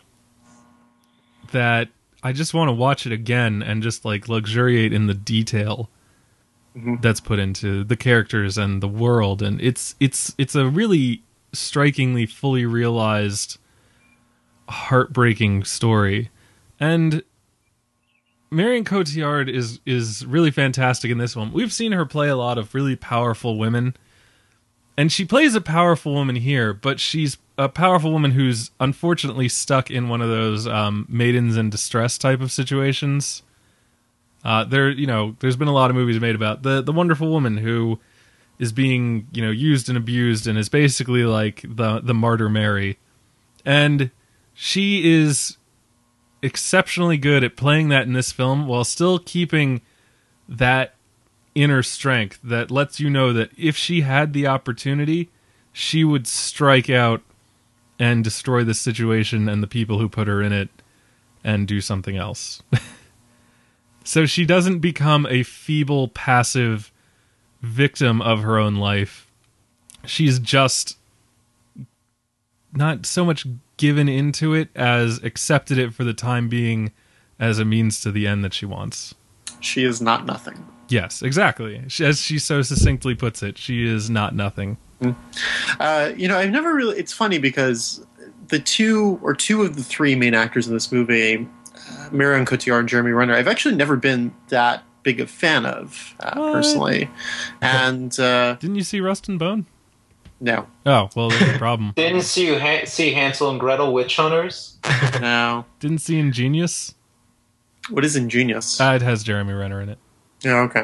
that I just want to watch it again and just like luxuriate in the detail mm-hmm. that's put into the characters and the world. And it's it's it's a really strikingly fully realized, heartbreaking story. And Marion Cotillard is is really fantastic in this one. We've seen her play a lot of really powerful women, and she plays a powerful woman here, but she's a powerful woman who's unfortunately stuck in one of those um, maidens in distress type of situations. Uh, there, you know, there's been a lot of movies made about the the wonderful woman who is being, you know, used and abused and is basically like the the martyr Mary, and she is exceptionally good at playing that in this film while still keeping that inner strength that lets you know that if she had the opportunity, she would strike out and destroy the situation and the people who put her in it and do something else. So she doesn't become a feeble, passive victim of her own life. She's just not so much given into it as accepted it for the time being as a means to the end that she wants. She is not nothing. Yes, exactly. She, as she so succinctly puts it, she is not nothing. Mm. Uh, you know, I've never really... It's funny because the two, or two of the three main actors in this movie, uh, Marion Cotillard and Jeremy Renner, I've actually never been that big a fan of, uh, personally. And... Uh, Didn't you see Rust and Bone? No. Oh, well, there's a problem. Didn't see you ha- see Hansel and Gretel Witch Hunters? No. Didn't see Ingenious? What is Ingenious? Uh, it has Jeremy Renner in it. Yeah, okay.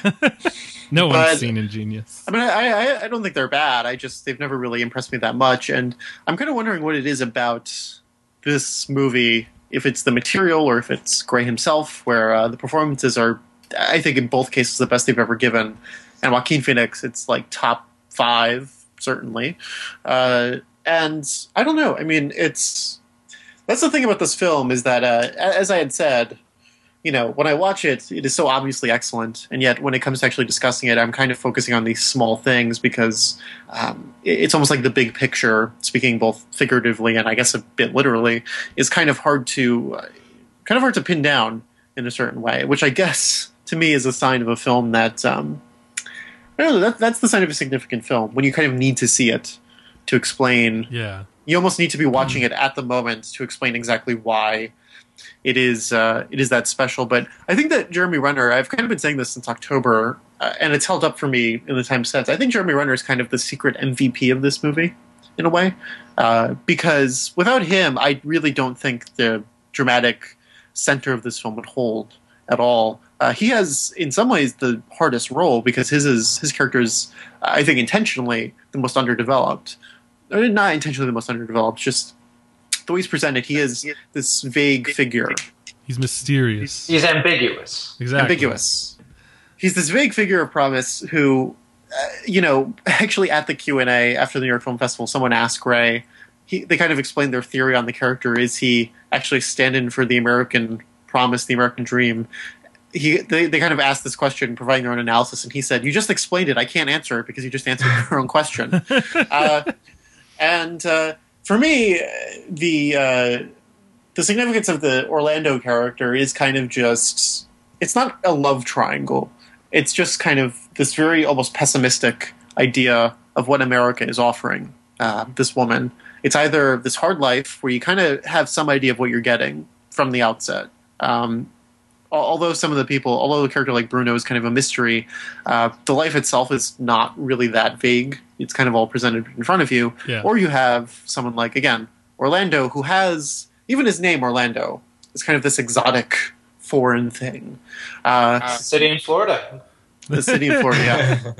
No But, one's seen Ingenious. I mean, I, I I don't think they're bad. I just, they've never really impressed me that much. And I'm kind of wondering what it is about this movie, if it's the material or if it's Gray himself, where uh, the performances are, I think in both cases, the best they've ever given. And Joaquin Phoenix, it's like top five, certainly. Uh, and I don't know. I mean, it's... That's the thing about this film is that, uh, as I had said, you know, when I watch it, it is so obviously excellent. And yet, when it comes to actually discussing it, I'm kind of focusing on these small things because um, it's almost like the big picture, speaking both figuratively and I guess a bit literally, is kind of hard to uh, kind of hard to pin down in a certain way, which I guess, to me, is a sign of a film that... Um, I don't know, that, that's the sign of a significant film, when you kind of need to see it to explain. Yeah. You almost need to be watching it at the moment to explain exactly why it is uh, it is that special. But I think that Jeremy Renner, I've kind of been saying this since October, uh, and it's held up for me in the time since. I think Jeremy Renner is kind of the secret M V P of this movie, in a way. Uh, because without him, I really don't think the dramatic center of this film would hold at all. Uh, he has, in some ways, the hardest role because his is, his character is, I think, intentionally the most underdeveloped. Or not intentionally the most underdeveloped, just the way he's presented. He is this vague figure. He's mysterious. He's ambiguous. Exactly. Ambiguous. He's this vague figure of promise who, uh, you know, actually at the Q and A after the New York Film Festival, someone asked Gray, he, they kind of explained their theory on the character. Is he actually stand-in for the American promise, the American dream? He, they, they kind of asked this question, providing their own analysis, and he said, "You just explained it. I can't answer it because you just answered your own question." uh, and uh, for me, the uh, the significance of the Orlando character is kind of just, it's not a love triangle. It's just kind of this very almost pessimistic idea of what America is offering uh, this woman. It's either this hard life where you kind of have some idea of what you're getting from the outset. Um, Although some of the people, although a character like Bruno is kind of a mystery, uh, the life itself is not really that vague. It's kind of all presented in front of you. Yeah. Or you have someone like, again, Orlando, who has, even his name, Orlando, is kind of this exotic foreign thing. Uh, Uh, city in Florida. the city of Florida, yeah.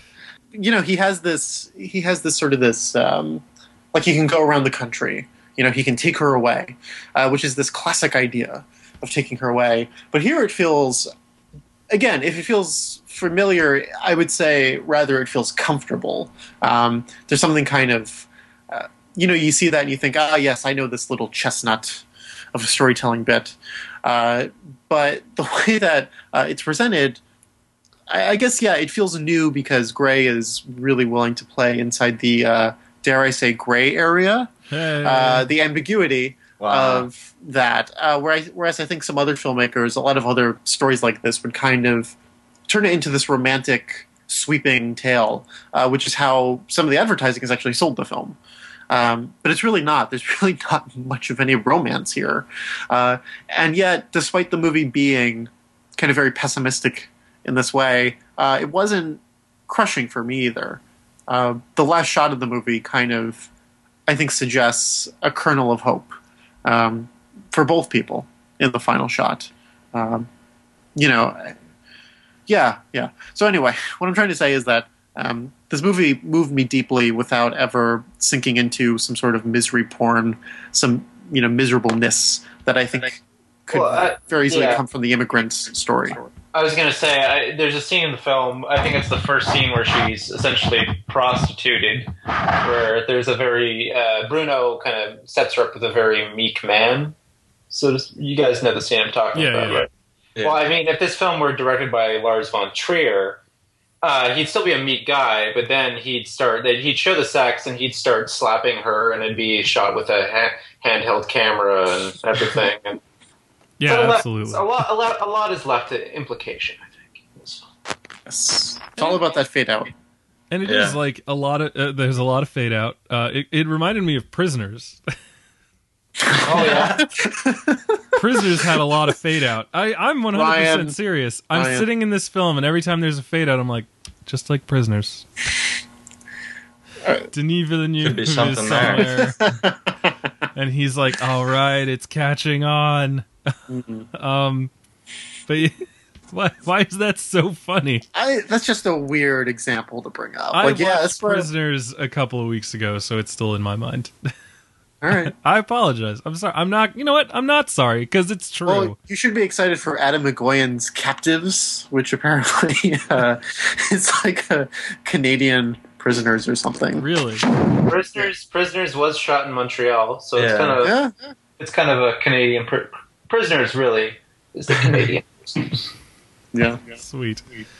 You know, he has this, he has this sort of this, um, like he can go around the country. You know, he can take her away, uh, which is this classic idea of taking her away. But here it feels, again, if it feels familiar, I would say rather it feels comfortable. Um, there's something kind of, uh, you know, you see that and you think, ah, yes, I know this little chestnut of a storytelling bit. Uh, but the way that uh, it's presented, I, I guess yeah, it feels new because Gray is really willing to play inside the uh, dare I say gray area, Hey. uh, the ambiguity Wow. of that. Uh, whereas, whereas I think some other filmmakers, a lot of other stories like this, would kind of turn it into this romantic, sweeping tale, uh, which is how some of the advertising has actually sold the film. Um, but it's really not. There's really not much of any romance here. Uh, and yet, despite the movie being kind of very pessimistic in this way, uh, it wasn't crushing for me either. Uh, the last shot of the movie kind of, I think, suggests a kernel of hope um, for both people in the final shot. Um, you know, yeah, yeah. So anyway, what I'm trying to say is that um, this movie moved me deeply without ever sinking into some sort of misery porn, some, you know, miserableness that I think could Well, I- very easily yeah. come from the immigrant story. I was going to say, I, there's a scene in the film, I think it's the first scene where she's essentially prostituted, where there's a very, uh, Bruno kind of sets her up with a very meek man. So this, you guys know the scene I'm talking Yeah, about, yeah. right? Yeah. Well, I mean, if this film were directed by Lars von Trier, uh, he'd still be a meek guy, but then he'd start, he'd show the sex and he'd start slapping her and it'd be shot with a ha- handheld camera and everything. And Yeah, so absolutely. A lot, a lot, a lot is left to implication, I think. in this film. Yes. It's all about that fade out. And it is Yeah. like a lot of uh, there's a lot of fade out. Uh, it, it reminded me of Prisoners. Oh yeah. Prisoners had a lot of fade out. I I'm one hundred Ryan. percent serious. I'm Ryan. sitting in this film, and every time there's a fade out, I'm like, just like Prisoners. Denis Villeneuve Could be is something there. somewhere, and he's like, "All right, it's catching on." um, but why why is that so funny? I, that's just a weird example to bring up. I like, yeah, watched that's where, Prisoners a couple of weeks ago, so it's still in my mind. all right. I apologize. I'm sorry. I'm not. You know what? I'm not sorry because it's true. Well, you should be excited for Adam McGoyan's Captives, which apparently uh, is like a Canadian Prisoners or something. Really? Prisoners, Prisoners was shot in Montreal, so it's Yeah. kind of Yeah. it's kind of a Canadian. Pr- Prisoners really is the Canadian. Yeah. Sweet.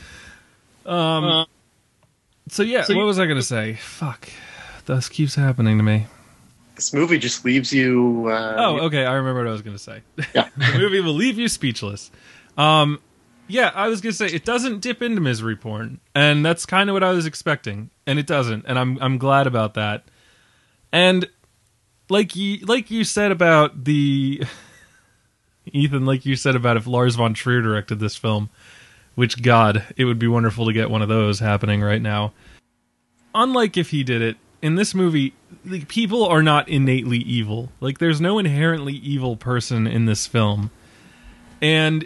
Um. So yeah, So what you- was I gonna say? Fuck. This keeps happening to me. This movie just leaves you. Uh, Oh, okay. I remember what I was gonna say. Yeah. The movie will leave you speechless. Um. Yeah, I was gonna say it doesn't dip into misery porn, and that's kind of what I was expecting, and it doesn't, and I'm I'm glad about that. And like you like you said about the Ethan, like you said about if Lars von Trier directed this film, which God, it would be wonderful to get one of those happening right now. Unlike if he did it in this movie, like, people are not innately evil. Like there's no inherently evil person in this film, and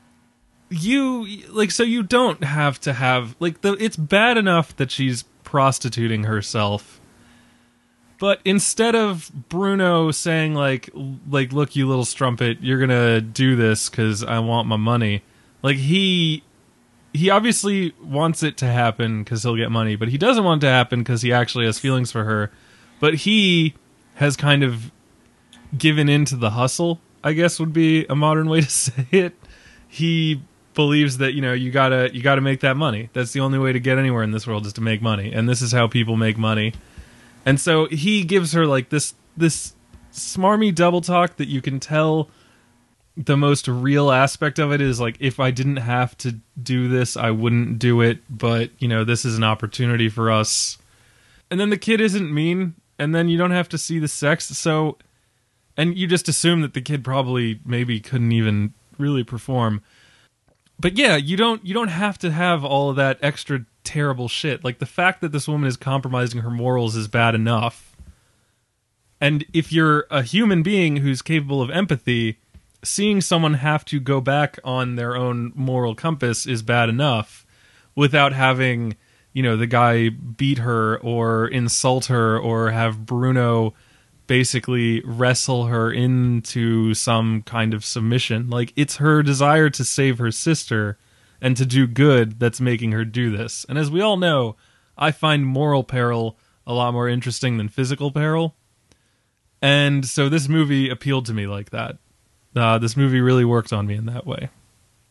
you like so you don't have to have like the it's bad enough that she's prostituting herself, but instead of Bruno saying like like look, you little strumpet, you're gonna do this because I want my money, like he he obviously wants it to happen because he'll get money, but he doesn't want it to happen because he actually has feelings for her. But he has kind of given into the hustle, I guess would be a modern way to say it. He believes that, you know, you gotta you gotta make that money. That's the only way to get anywhere in this world is to make money, and this is how people make money. And so he gives her like this this smarmy double talk that you can tell the most real aspect of it is like, if I didn't have to do this, I wouldn't do it, but you know, this is an opportunity for us. And then the kid isn't mean, and then you don't have to see the sex, so and you just assume that the kid probably maybe couldn't even really perform. But yeah, you don't you don't have to have all of that extra terrible shit. Like the fact that this woman is compromising her morals is bad enough. And if you're a human being who's capable of empathy, seeing someone have to go back on their own moral compass is bad enough without having, you know, the guy beat her or insult her or have Bruno basically wrestle her into some kind of submission. Like, it's her desire to save her sister and to do good that's making her do this. And as we all know, I find moral peril a lot more interesting than physical peril. And so this movie appealed to me like that. Uh, this movie really worked on me in that way.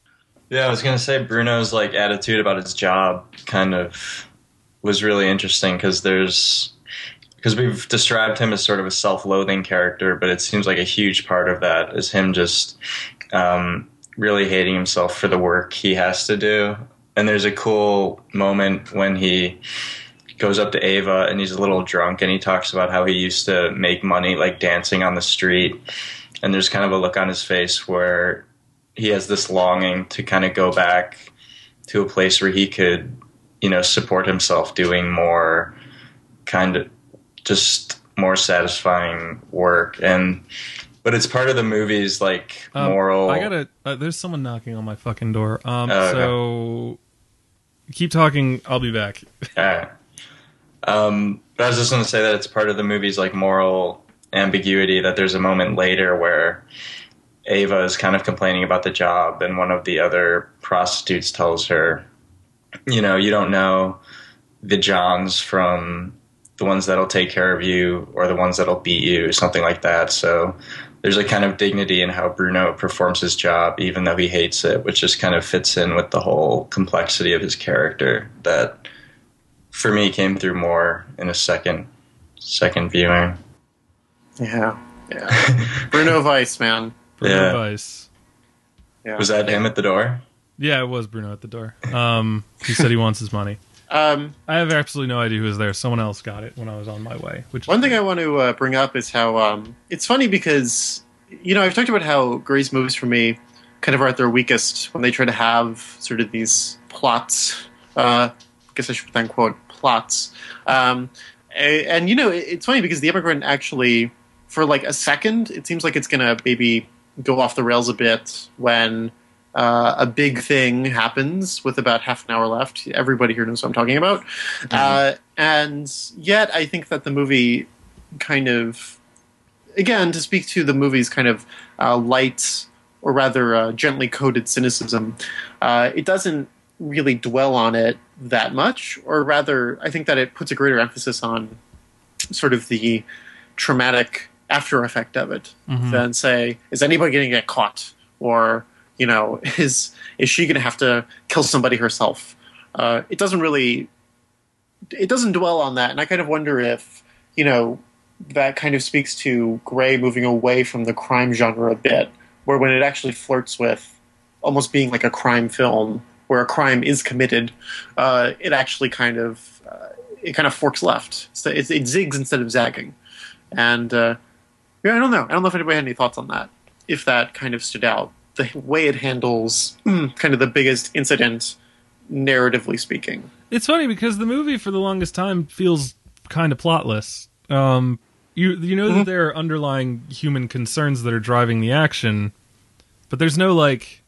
Yeah, I was gonna say Bruno's like attitude about his job kind of was really interesting because there's because we've described him as sort of a self-loathing character, but it seems like a huge part of that is him just um, really hating himself for the work he has to do. And there's a cool moment when he goes up to Ava and he's a little drunk and he talks about how he used to make money like dancing on the street. And there's kind of a look on his face where he has this longing to kind of go back to a place where he could, you know, support himself doing more kind of just more satisfying work. And but it's part of the movie's like Um, moral. I gotta. Uh, there's someone knocking on my fucking door. Um, Oh, okay. so keep talking. I'll be back. Alright. Um, but I was just going to say that it's part of the movie's like moral ambiguity that there's a moment later where Ava is kind of complaining about the job and one of the other prostitutes tells her, you know, you don't know the Johns from the ones that'll take care of you or the ones that'll beat you, something like that. So there's a kind of dignity in how Bruno performs his job, even though he hates it, which just kind of fits in with the whole complexity of his character that for me came through more in a second second viewing. Yeah, yeah. Bruno Weiss, man. Bruno Yeah. Weiss. Yeah. Was that him at the door? Yeah, it was Bruno at the door. Um, he said he wants his money. Um, I have absolutely no idea who was there. Someone else got it when I was on my way. Which One thing I want to uh, bring up is how um, it's funny because, you know, I've talked about how Gray's movies for me kind of are at their weakest when they try to have sort of these plots. Uh, I guess I should put that in quote, plots. Um, a- and, you know, it- it's funny because The Immigrant actually, for like a second, it seems like it's going to maybe go off the rails a bit when uh, a big thing happens with about half an hour left. Everybody here knows what I'm talking about. Uh, and yet I think that the movie kind of, again, to speak to the movie's kind of uh, light or rather uh, gently coded cynicism, uh, it doesn't really dwell on it that much, or rather I think that it puts a greater emphasis on sort of the traumatic after effect of it than say, is anybody going to get caught? Or, you know, is is she going to have to kill somebody herself? Uh, it doesn't really, it doesn't dwell on that. And I kind of wonder if, you know, that kind of speaks to Gray moving away from the crime genre a bit, where when it actually flirts with almost being like a crime film, where a crime is committed, uh, it actually kind of, uh, it kind of forks left. So it, it zigs instead of zagging. And, uh, yeah, I don't know. I don't know if anybody had any thoughts on that. If that kind of stood out. The way it handles kind of the biggest incident, narratively speaking. It's funny because the movie for the longest time feels kind of plotless. Um, you you know that there are underlying human concerns that are driving the action, but there's no like,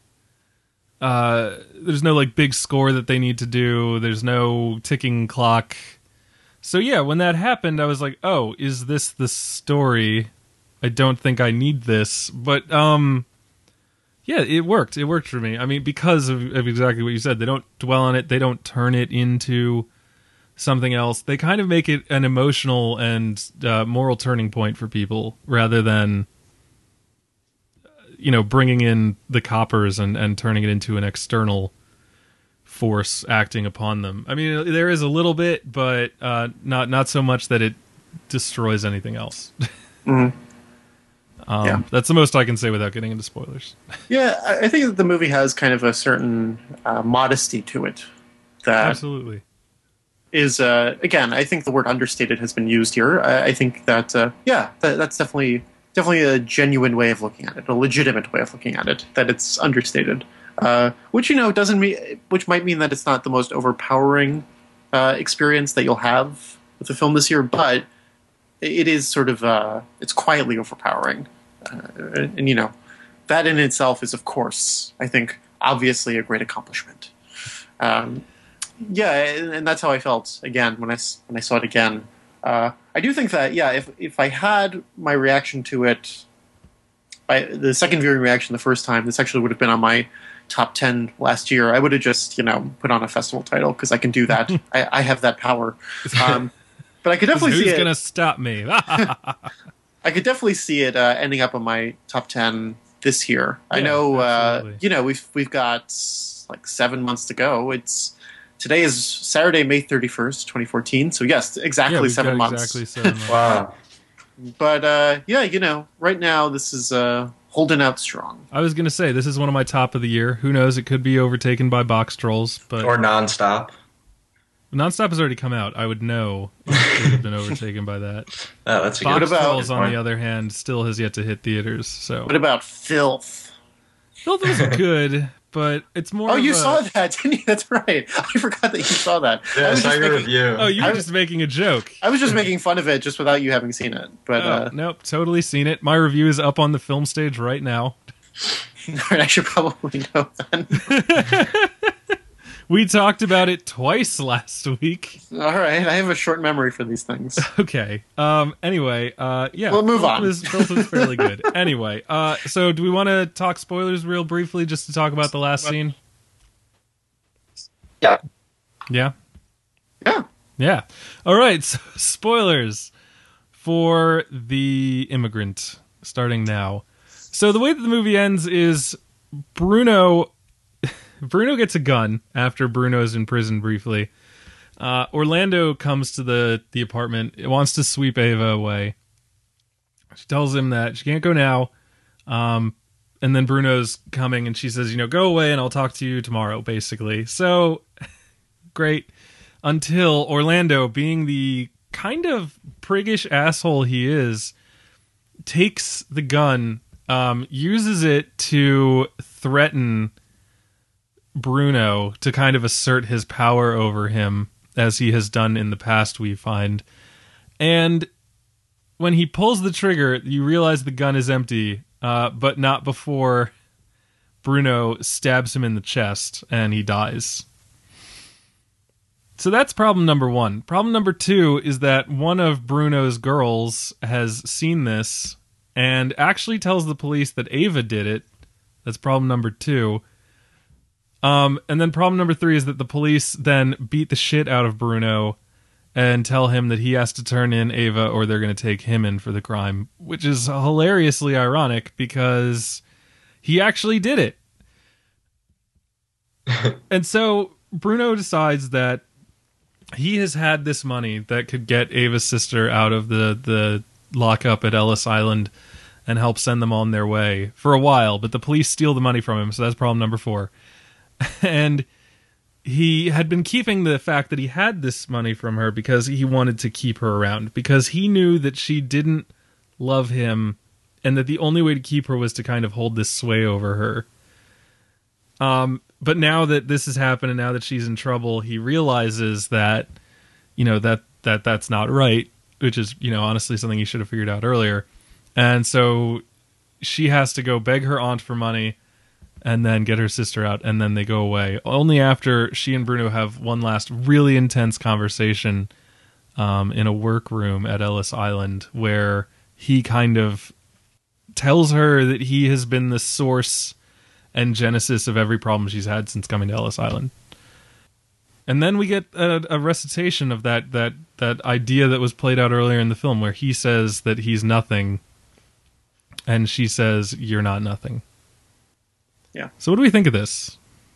uh, there's no like big score that they need to do. There's no ticking clock. So yeah, when that happened, I was like, oh, is this the story? I don't think I need this, but um. Yeah, it worked. It worked for me. I mean, because of, of exactly what you said. They don't dwell on it. They don't turn it into something else. They kind of make it an emotional and uh, moral turning point for people rather than, you know, bringing in the coppers and, and turning it into an external force acting upon them. I mean, there is a little bit, but uh, not not so much that it destroys anything else. Mm-hmm. Um, Yeah. That's the most I can say without getting into spoilers. Yeah, I I think that the movie has kind of a certain uh, modesty to it that Absolutely. is, uh, again, I think the word understated has been used here. I, I think that, uh, yeah, that, that's definitely definitely a genuine way of looking at it, a legitimate way of looking at it, that it's understated. Uh, which, you know, doesn't mean, which might mean that it's not the most overpowering uh, experience that you'll have with the film this year, but it is sort of, uh, it's quietly overpowering. Uh, and, and, you know, that in itself is, of course, I think, obviously a great accomplishment. Um, yeah, and, and that's how I felt, again, when I, s- when I saw it again. Uh, I do think that, yeah, if, if I had my reaction to it, I, the second viewing reaction the first time, this actually would have been on my top ten last year. I would have just, you know, put on a festival title, because I can do that. I, I have that power. Um, but I could definitely Who's see it. gonna stop me? I could definitely see it uh, ending up on my top ten this year. I Yeah, know, uh, absolutely. you know, we've we've got like seven months to go. It's today is Saturday, May thirty-first, twenty fourteen. So yes, exactly yeah, we've seven got months. Exactly seven months. Wow. But uh, yeah, you know, right now this is uh, holding out strong. I was going to say, this is one of my top of the year. Who knows? It could be overtaken by Box Trolls, but Or Nonstop. Nonstop has already come out. I would know it could have been overtaken by that. Oh, that's a Box good about- Trolls, on point. the other hand, still has yet to hit theaters. So What about Filth? Filth was good, but it's more. Oh, of you a- saw that, didn't you? That's right. I forgot that you saw that. Yeah, I was saw just your making- review. Oh, you were I- just making a joke. I was just making fun of it just without you having seen it. But Oh, uh, nope, totally seen it. My review is up on the film stage right now. I should probably know then. We talked about it twice last week. All right, I have a short memory for these things. Okay. Um. Anyway. Uh. Yeah. We'll move Filth on. Was, Filth was fairly good. Anyway. Uh. So, do we want to talk spoilers real briefly, just to talk about the last scene? Yeah. Yeah. Yeah. Yeah. All right. So, spoilers for The Immigrant, starting now. So the way that the movie ends is Bruno. Bruno gets a gun after Bruno's in prison briefly. Uh, Orlando comes to the, the apartment. It wants to sweep Ava away. She tells him that she can't go now. Um, and then Bruno's coming and she says, you know, go away and I'll talk to you tomorrow, basically. So, great. Until Orlando, being the kind of priggish asshole he is, takes the gun, um, uses it to threaten Bruno to kind of assert his power over him, as he has done in the past, we find. And when he pulls the trigger, you realize the gun is empty, uh, but not before Bruno stabs him in the chest and he dies. So that's problem number one. Problem number two is that one of Bruno's girls has seen this and actually tells the police that Ava did it. That's problem number two. Um, and then problem number three is that the police then beat the shit out of Bruno and tell him that he has to turn in Ava or they're going to take him in for the crime, which is hilariously ironic because he actually did it. And so Bruno decides that he has had this money that could get Ava's sister out of the, the lockup at Ellis Island and help send them on their way for a while, but the police steal the money from him, so that's problem number four. And he had been keeping the fact that he had this money from her because he wanted to keep her around, because he knew that she didn't love him and that the only way to keep her was to kind of hold this sway over her. Um, but now that this has happened and now that she's in trouble, he realizes that, you know, that, that that's not right, which is, you know, honestly something he should have figured out earlier. And so she has to go beg her aunt for money and then get her sister out, and then they go away. Only after she and Bruno have one last really intense conversation um, in a workroom at Ellis Island, where he kind of tells her that he has been the source and genesis of every problem she's had since coming to Ellis Island. And then we get a, a recitation of that, that, that idea that was played out earlier in the film, where he says that he's nothing, and she says, "You're not nothing." Yeah. So what do we think of this?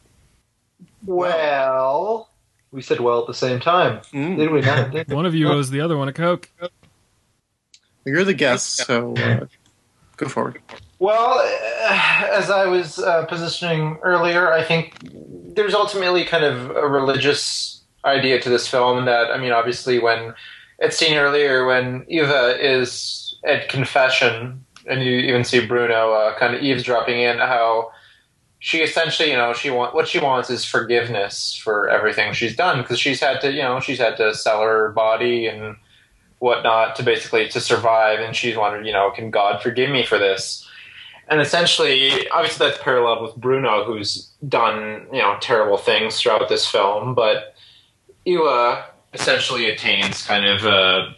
Well, we said well at the same time. Mm. Did we not? Did we? One of you owes the other one a Coke. You're the guest, so uh, go forward. Well, uh, as I was uh, positioning earlier, I think there's ultimately kind of a religious idea to this film that, I mean, obviously when it's seen earlier when Eva is at confession and you even see Bruno uh, kind of eavesdropping in, how she essentially, you know, she want what she wants is forgiveness for everything she's done, because she's had to, you know, she's had to sell her body and whatnot to basically to survive, and she's wondered, you know, can God forgive me for this? And essentially, obviously, that's paralleled with Bruno, who's done, you know, terrible things throughout this film, but Eva essentially attains kind of a.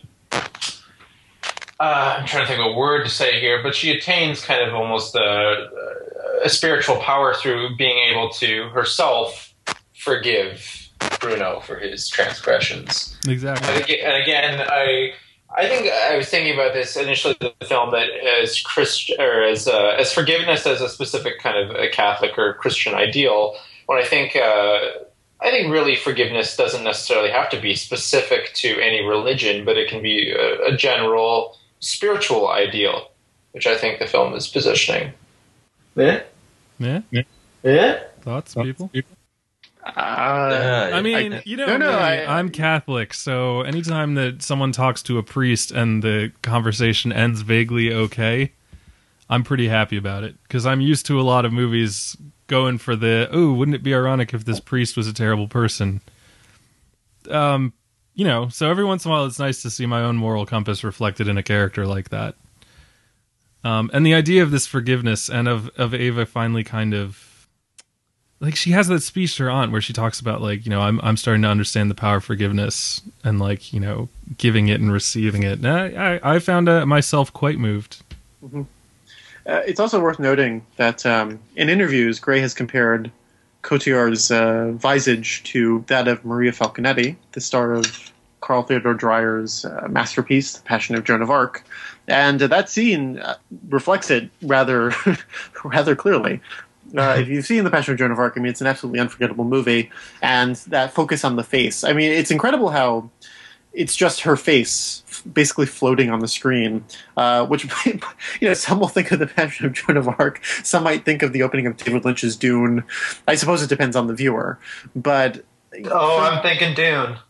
Uh, I'm trying to think of a word to say here, but she attains kind of almost a, a spiritual power through being able to herself forgive Bruno for his transgressions. Exactly. And again, and again I I think I was thinking about this initially, the film, that as Christ or as uh, as forgiveness as a specific kind of a Catholic or Christian ideal. When I think, uh, I think really forgiveness doesn't necessarily have to be specific to any religion, but it can be a, a general spiritual ideal, which I think the film is positioning. Yeah. Yeah. Yeah. Thoughts, people? Uh, I mean, I- you know, no, no, me, I- I'm Catholic, so anytime that someone talks to a priest and the conversation ends vaguely okay, I'm pretty happy about it, because I'm used to a lot of movies going for the, oh, wouldn't it be ironic if this priest was a terrible person? Um, you know, so every once in a while it's nice to see my own moral compass reflected in a character like that. Um, and the idea of this forgiveness and of, of Ava finally kind of, like, she has that speech to her aunt where she talks about, like, you know, I'm I'm starting to understand the power of forgiveness and, like, you know, giving it and receiving it. And I, I, I found uh, myself quite moved. Uh, it's also worth noting that um, in interviews, Gray has compared Cotillard's uh, visage to that of Maria Falconetti, the star of Carl Theodor Dreyer's uh, masterpiece, The Passion of Joan of Arc. And uh, that scene uh, reflects it rather rather clearly. Uh, if you've seen The Passion of Joan of Arc, I mean, it's an absolutely unforgettable movie. And that focus on the face. I mean, it's incredible how it's just her face basically floating on the screen, uh, which, you know, some will think of The Passion of Joan of Arc. Some might think of the opening of David Lynch's Dune. I suppose it depends on the viewer. But Oh, I'm thinking Dune.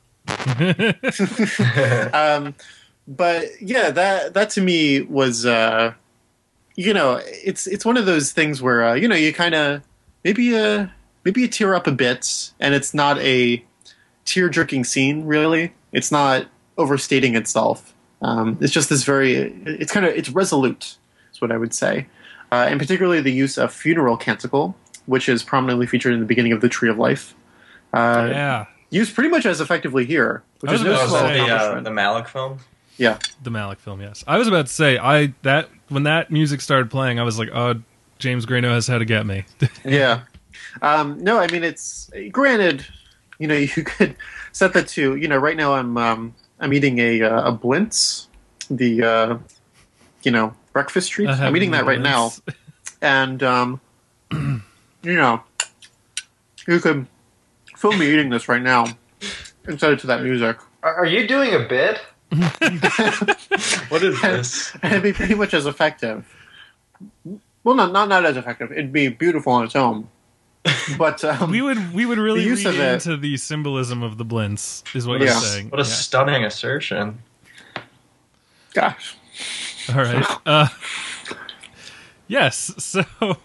um, but yeah, that that to me was, uh, you know, it's it's one of those things where uh, you know, you kind of maybe uh maybe you tear up a bit, and it's not a tear jerking scene. Really, it's not overstating itself. Um, it's just this very, it's kind of it's resolute. Is what I would say, uh, and particularly the use of funeral canticle, which is prominently featured in the beginning of The Tree of Life. Uh, Yeah. Used pretty much as effectively here, which I is was no about to small say, the, uh, accomplishment. the Malick film. Yeah, The Malick film, yes. I was about to say, I that when that music started playing, I was like, oh, James Gray knows how to get me. yeah. Um, no, I mean, it's granted, you know, you could set that to, you know, right now I'm um, I'm eating a uh, a Blintz, the uh, you know, breakfast treat. I have I'm eating that right now, Blintz. and um, you know, you could film me eating this right now and set it to that music. Are, are you doing a bit? What is this? And it'd be pretty much as effective. Well, not not not as effective. It'd be beautiful on its own. But um, We would we would really The use read of it- into the symbolism of the Blintz, is what Yeah. you're saying. What a Yeah. stunning assertion. gosh, All right. Uh, yes. So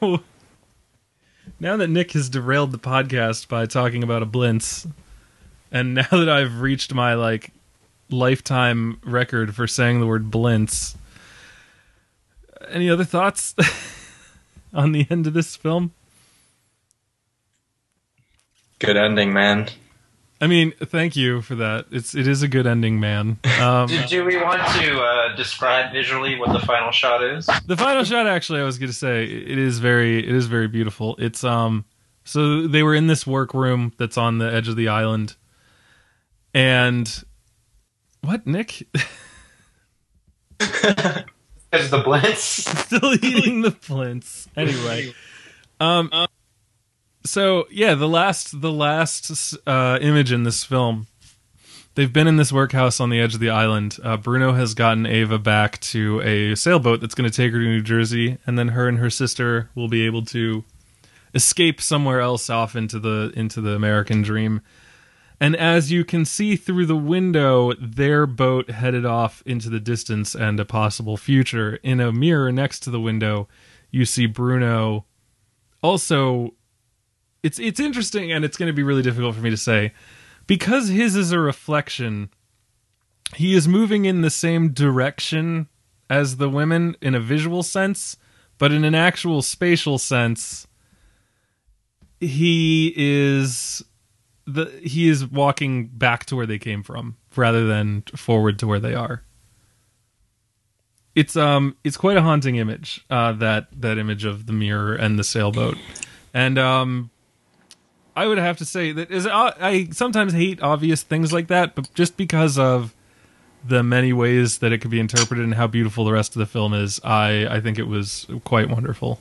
now that Nick has derailed the podcast by talking about a Blintz, and now that I've reached my like lifetime record for saying the word Blintz, any other thoughts on the end of this film? Good ending, man. I mean, thank you for that. It's it is a good ending, man. Um, Do, do we want to uh, describe visually what the final shot is? The final shot, actually, I was going to say, it is very, it is very beautiful. It's um, so they were in this workroom that's on the edge of the island, and what, Nick? Is the Blintz? Still eating the Blintz. Anyway, um, so yeah, the last, the last uh, image in this film. They've been in this workhouse on the edge of the island. Uh, Bruno has gotten Ava back to a sailboat that's going to take her to New Jersey, and then her and her sister will be able to escape somewhere else off into the into the American dream. And as you can see through the window, their boat headed off into the distance and a possible future. In a mirror next to the window, you see Bruno. Also, it's it's interesting, and it's going to be really difficult for me to say. Because his is a reflection, he is moving in the same direction as the women in a visual sense, but in an actual spatial sense, he is the he is walking back to where they came from rather than forward to where they are. It's um it's quite a haunting image, uh, that that image of the mirror and the sailboat, and um. I would have to say that is I sometimes hate obvious things like that, but just because of the many ways that it could be interpreted and how beautiful the rest of the film is, I, I think it was quite wonderful.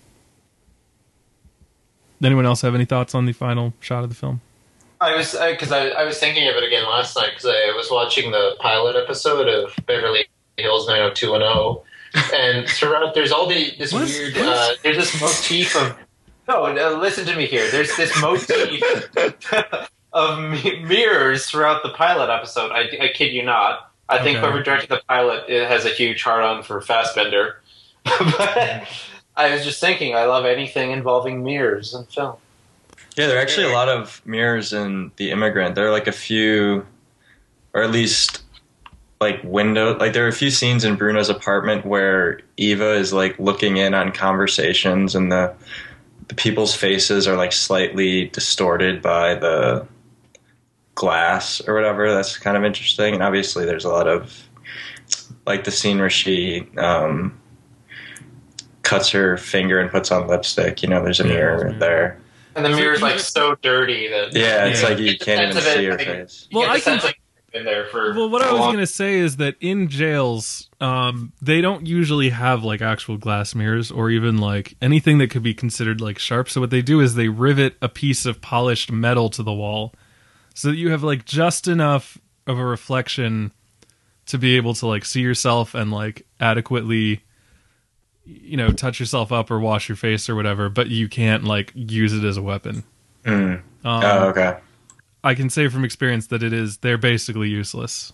Anyone else have any thoughts on the final shot of the film? I was because I, I, I was thinking of it again last night because I was watching the pilot episode of Beverly Hills nine oh two one oh, and throughout there's all the this What? weird uh, there's this motif of no uh, listen to me here there's this motif of mi- mirrors throughout the pilot episode. I, I kid you not. I think Okay. whoever directed the pilot it has a huge hard on for Fassbender. But I was just thinking I love anything involving mirrors in film. Yeah, there are actually a lot of mirrors in The Immigrant. There are like a few, or at least like window. Like there are a few scenes in Bruno's apartment where Eva is like looking in on conversations, and the the people's faces are like slightly distorted by the glass or whatever. That's kind of interesting. And obviously, there's a lot of like the scene where she um, cuts her finger and puts on lipstick. You know, there's a Yeah, mirror there's a mirror. there. And the mirror's like so dirty that Yeah, it's Yeah. like you Get the can't even sense of it, see her like- face. you Well, get I the sense can- like it's been there for. Well, what I a was long- going to say is that in jails, um, they don't usually have like actual glass mirrors or even like anything that could be considered like sharp. So what they do is they rivet a piece of polished metal to the wall so that you have like just enough of a reflection to be able to like see yourself and like adequately, you know, touch yourself up or wash your face or whatever, but you can't like use it as a weapon. Mm. Um, Oh, okay. I can say from experience that it is, they're basically useless.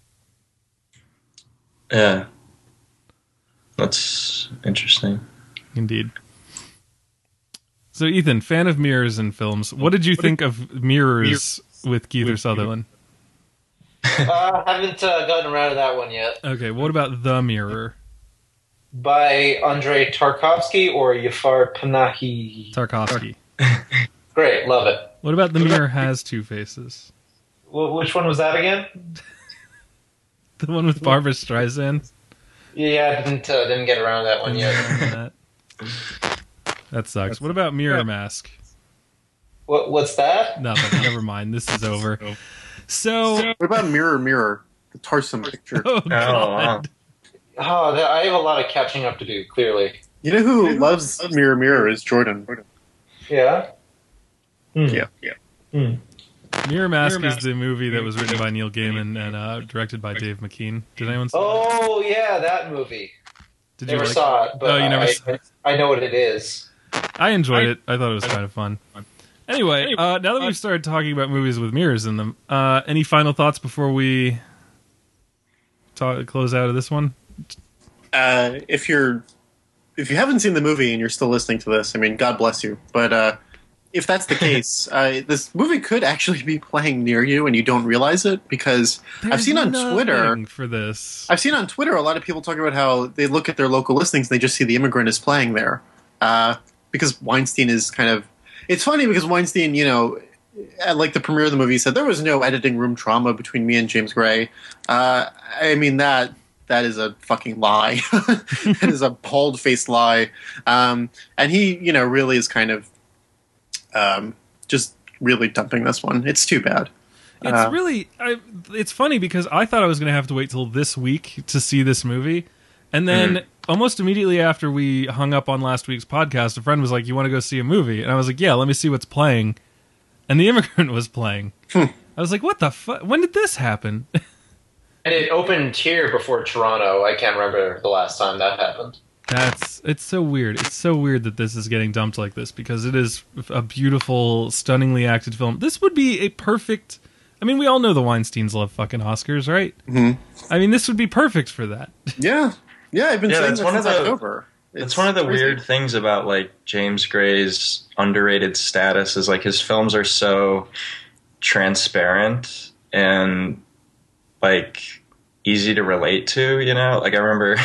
Yeah. That's interesting. Indeed. So, Ethan, fan of mirrors in films. What did you think of Mirrors with Keith Sutherland? uh, haven't uh, gotten around to that one yet. Okay, what about The Mirror? By Andrei Tarkovsky or Yafar Panahi. Tarkovsky. Great, love it. What about The Mirror Has Two Faces? Wh- which one was that again? The one with Barbara Streisand? Yeah, I didn't uh, didn't get around to that one yet. that. That sucks. What about Mirror Mask? What what's that? Nothing. Never mind. This is over. So, What about Mirror Mirror, the Tarsum picture? oh Oh, wow. god. Oh, that, I have a lot of catching up to do. Clearly, You know who loves Mirror Mirror is Jordan. yeah. Yeah, yeah. Mirror Mask is the movie that was written by Neil Gaiman and uh, directed by Dave McKean. Did anyone see it? Oh yeah, that movie. Did you Never like saw it, but Oh, you never I, saw it. I know what it is. I enjoyed it. I thought it was kind of fun. Anyway, uh, now that we've started talking about movies with mirrors in them, uh, any final thoughts before we talk, close out of this one? Uh, if you're if you haven't seen the movie and you're still listening to this, I mean, God bless you. But uh, if that's the case, uh, this movie could actually be playing near you and you don't realize it because I've There's seen on Twitter. nothing for this. I've seen on Twitter a lot of people talking about how they look at their local listings and they just see The Immigrant is playing there. Uh, because Weinstein is kind of... It's funny because Weinstein, you know, at like the premiere of the movie, said there was no editing room trauma between me and James Gray. Uh, I mean, that that is a fucking lie. That is a bald-faced lie. Um, and he, you know, really is kind of um, just really dumping this one. It's too bad. It's Uh, really... I, it's funny because I thought I was going to have to wait till this week to see this movie. And then Mm-hmm. almost immediately after we hung up on last week's podcast, a friend was like, you want to go see a movie? And I was like, yeah, let me see what's playing. And The Immigrant was playing. Hmm. I was like, what the fuck? When did this happen? And it opened here before Toronto. I can't remember the last time that happened. That's... It's so weird. It's so weird that this is getting dumped like this because it is a beautiful, stunningly acted film. This would be a perfect... I mean, we all know the Weinsteins love fucking Oscars, right? Mhm. I mean, this would be perfect for that. Yeah. Yeah, I've been Yeah, saying that's that one since of the- October. It's one of the crazy. weird things about like James Gray's underrated status is like his films are so transparent and like easy to relate to, you know? Like I remember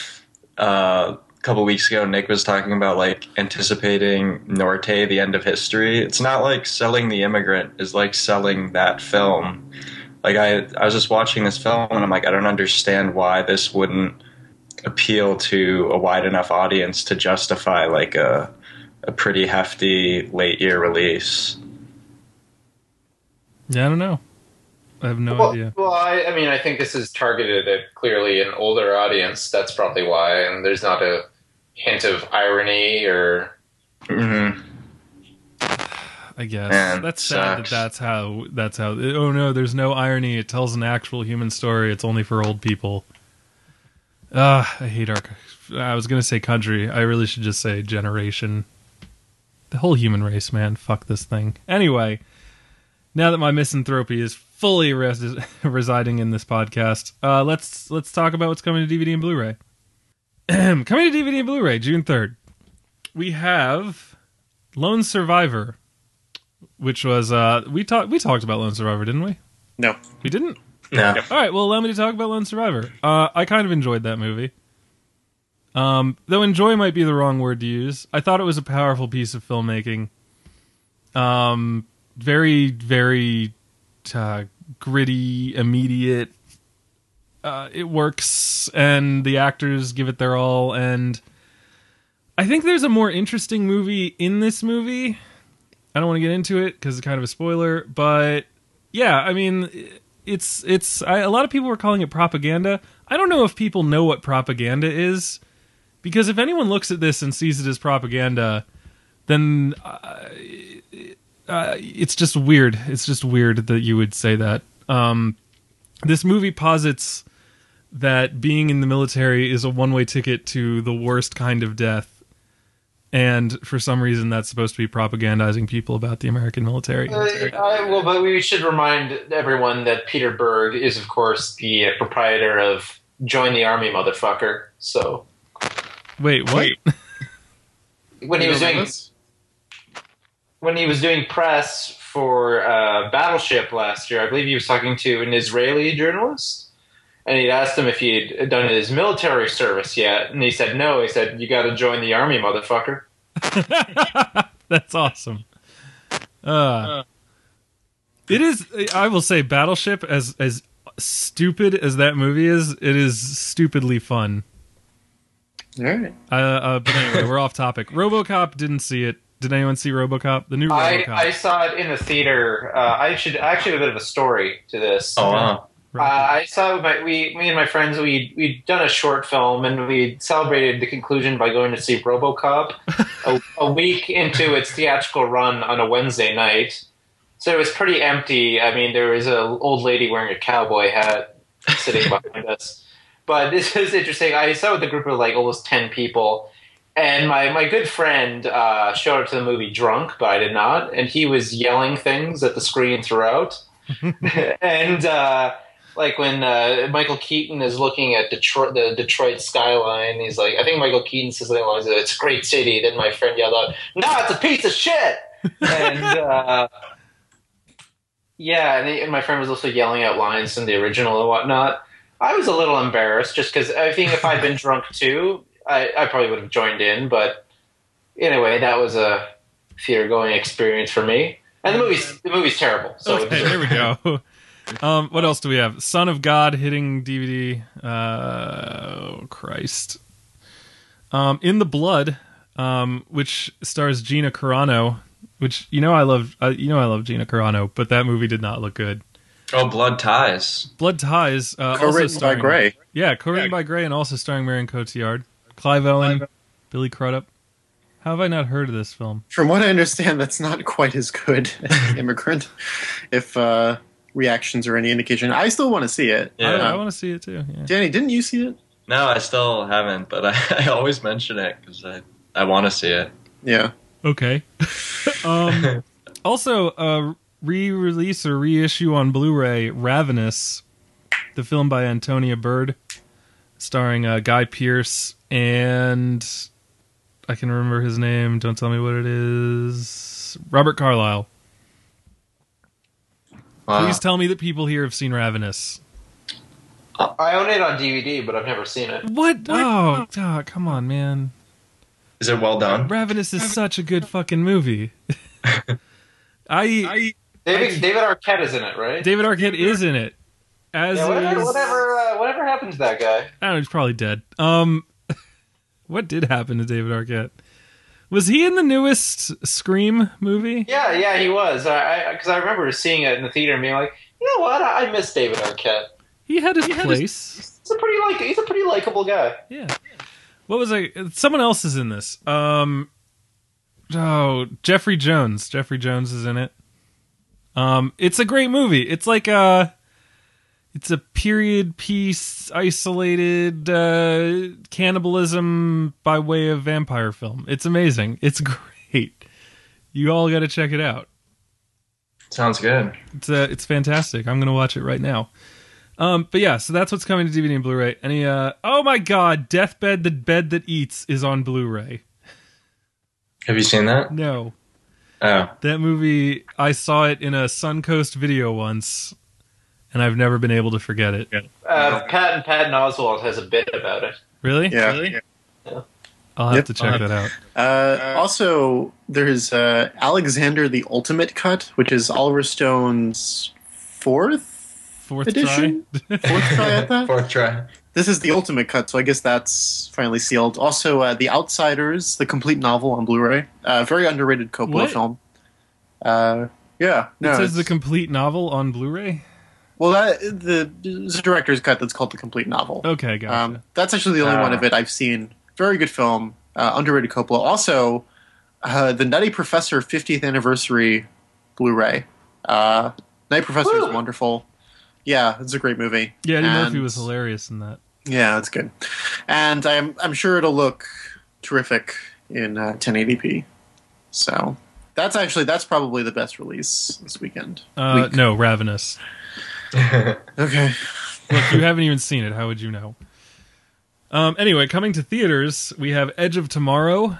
uh, a couple weeks ago Nick was talking about like anticipating Norte, The End of History. It's not like selling The Immigrant is like selling that film. Like I I was just watching this film and I'm like I don't understand why this wouldn't appeal to a wide enough audience to justify like a a pretty hefty late year release. Yeah, I don't know. I have no well, idea. Well, I, I mean, I think this is targeted at clearly an older audience. That's probably why, and there's not a hint of irony or. Mm-hmm. I guess Man, that's sad that sucks. that's how that's how. Oh no, there's no irony. It tells an actual human story. It's only for old people. Ah, I hate our. I was gonna say country. I really should just say generation. The whole human race, man. Fuck this thing. Anyway, now that my misanthropy is fully res- residing in this podcast, uh, let's let's talk about what's coming to D V D and Blu-ray. Coming to D V D and Blu-ray, June third. We have Lone Survivor, which was uh, we talked we talked about Lone Survivor, didn't we? No. We didn't. No. All right, well, allow me to talk about Lone Survivor. Uh, I kind of enjoyed that movie. Um, though enjoy might be the wrong word to use. I thought it was a powerful piece of filmmaking. Um, very, very uh, gritty, immediate. Uh, it works, and the actors give it their all, and I think there's a more interesting movie in this movie. I don't want to get into it because it's kind of a spoiler, but yeah, I mean, it's it's. I, a lot of people were calling it propaganda. I don't know if people know what propaganda is, because if anyone looks at this and sees it as propaganda, then uh, uh, it's just weird. It's just weird that you would say that. Um, this movie posits that being in the military is a one-way ticket to the worst kind of death. And for some reason, that's supposed to be propagandizing people about the American military. Uh, I, well, but we should remind everyone that Peter Berg is, of course, the uh, proprietor of Join the Army, motherfucker. So Wait, what? Wait. when he was doing when he was doing press for uh, Battleship last year, I believe he was talking to an Israeli journalist, and he'd asked him if he had done his military service yet, and he said no. He said, "You got to join the army, motherfucker." That's awesome. Uh, it is. I will say, Battleship, as as stupid as that movie is, it is stupidly fun. All right. Uh, uh, but anyway, we're off topic. RoboCop, didn't see it. Did anyone see RoboCop? The new I, RoboCop. I saw it in the theater. Uh, I should I actually have a bit of a story to this. Oh, wow. Uh, I saw my, we, me and my friends, we we'd done a short film, and we celebrated the conclusion by going to see RoboCop a, a week into its theatrical run on a Wednesday night. So it was pretty empty. I mean, there was an old lady wearing a cowboy hat sitting behind us. But this is interesting. I saw with a group of like almost ten people, and my, my good friend uh, showed up to the movie drunk, but I did not, and he was yelling things at the screen throughout. and uh, like when uh, Michael Keaton is looking at Detroit, the Detroit skyline, he's like, I think Michael Keaton says something like, "It's a great city." Then my friend yelled out, "No, it's a piece of shit!" and uh, yeah, and, he, and my friend was also yelling out lines from the original and whatnot. I was a little embarrassed just because I think if I'd been drunk too, I, I probably would have joined in. But anyway, that was a theater going experience for me. And the movie's the movie's terrible. So Okay, there we go. Um, what else do we have? Son of God hitting D V D. Uh, oh, Christ. Um, In the Blood, um, which stars Gina Carano. Which you know I love. Uh, you know I love Gina Carano, but that movie did not look good. Oh, Blood Ties. Blood Ties. Uh, also Co-written by starring- Gray. Yeah, co-written by Gray and also starring Marion Cotillard, Clive Owen, Billy Crudup. How have I not heard of this film? From what I understand, that's not quite as good as Immigrant, if uh, reactions are any indication. I still want to see it. I, Yeah. I want to see it too. Yeah. Danny, didn't you see it? No, I still haven't, but I, I always mention it because I, I want to see it. Yeah. Okay. um, also, uh, re-release or reissue on Blu-ray, Ravenous, the film by Antonia Bird, starring uh, Guy Pearce and I can remember his name. Don't tell me what it is. Robert Carlyle. Wow. Please tell me that people here have seen Ravenous. I own it on D V D, but I've never seen it. What? Oh, oh, come on, man. Is it well done? Ravenous is such a good fucking movie. I, David, David Arquette is in it, right? David Arquette is in it. As yeah, whatever, is, whatever, uh, whatever happened to that guy? I don't know, he's probably dead. Um, what did happen to David Arquette? Was he in the newest Scream movie? Yeah, yeah, he was. I because I, 'cause I remember seeing it in the theater and being like, You know what? I, I miss David Arquette. He had his He had place. He's a pretty like he's a pretty likable guy. Yeah. What was I? Someone else is in this. Um, oh, Jeffrey Jones. Jeffrey Jones is in it. Um, it's a great movie. It's like a, it's a period piece, isolated uh, cannibalism by way of vampire film. It's amazing. It's great. You all got to check it out. Sounds good. It's uh, it's fantastic. I'm gonna watch it right now. Um, but yeah, so that's what's coming to D V D and Blu-ray. Any, uh, oh my god, Deathbed, the Bed That Eats is on Blu-ray. Have you seen that? No. Oh. That movie, I saw it in a Suncoast video once, and I've never been able to forget it. Uh, Patton Patton Oswalt has a bit about it. Really? Yeah. Really? Yeah. I'll have Yep. to check that out. Uh, also, there's uh, Alexander the Ultimate Cut, which is Oliver Stone's fourth Fourth edition? try? Fourth try at that? Fourth try. This is the Ultimate Cut, so I guess that's finally sealed. Also, uh, The Outsiders, the complete novel on Blu-ray. Uh, very underrated Coppola What? film. Uh, yeah. No, it says the it's- complete novel on Blu-ray? Well, that the there's a director's cut that's called the complete novel. Okay, gotcha. Um, that's actually the only Ah. one of it I've seen. Very good film, uh, underrated Coppola. Also, uh, the Nutty Professor fiftieth anniversary Blu-ray. Uh, Nutty Professor Woo! is wonderful. Yeah, it's a great movie. yeah, Eddie And- Murphy was hilarious in that. Yeah, it's good, and I'm I'm sure it'll look terrific in uh, ten eighty p. So that's actually that's probably the best release this weekend. Uh, Week. no, Ravenous. Okay. Look, you haven't even seen it. How would you know? Um, anyway, coming to theaters, we have Edge of Tomorrow,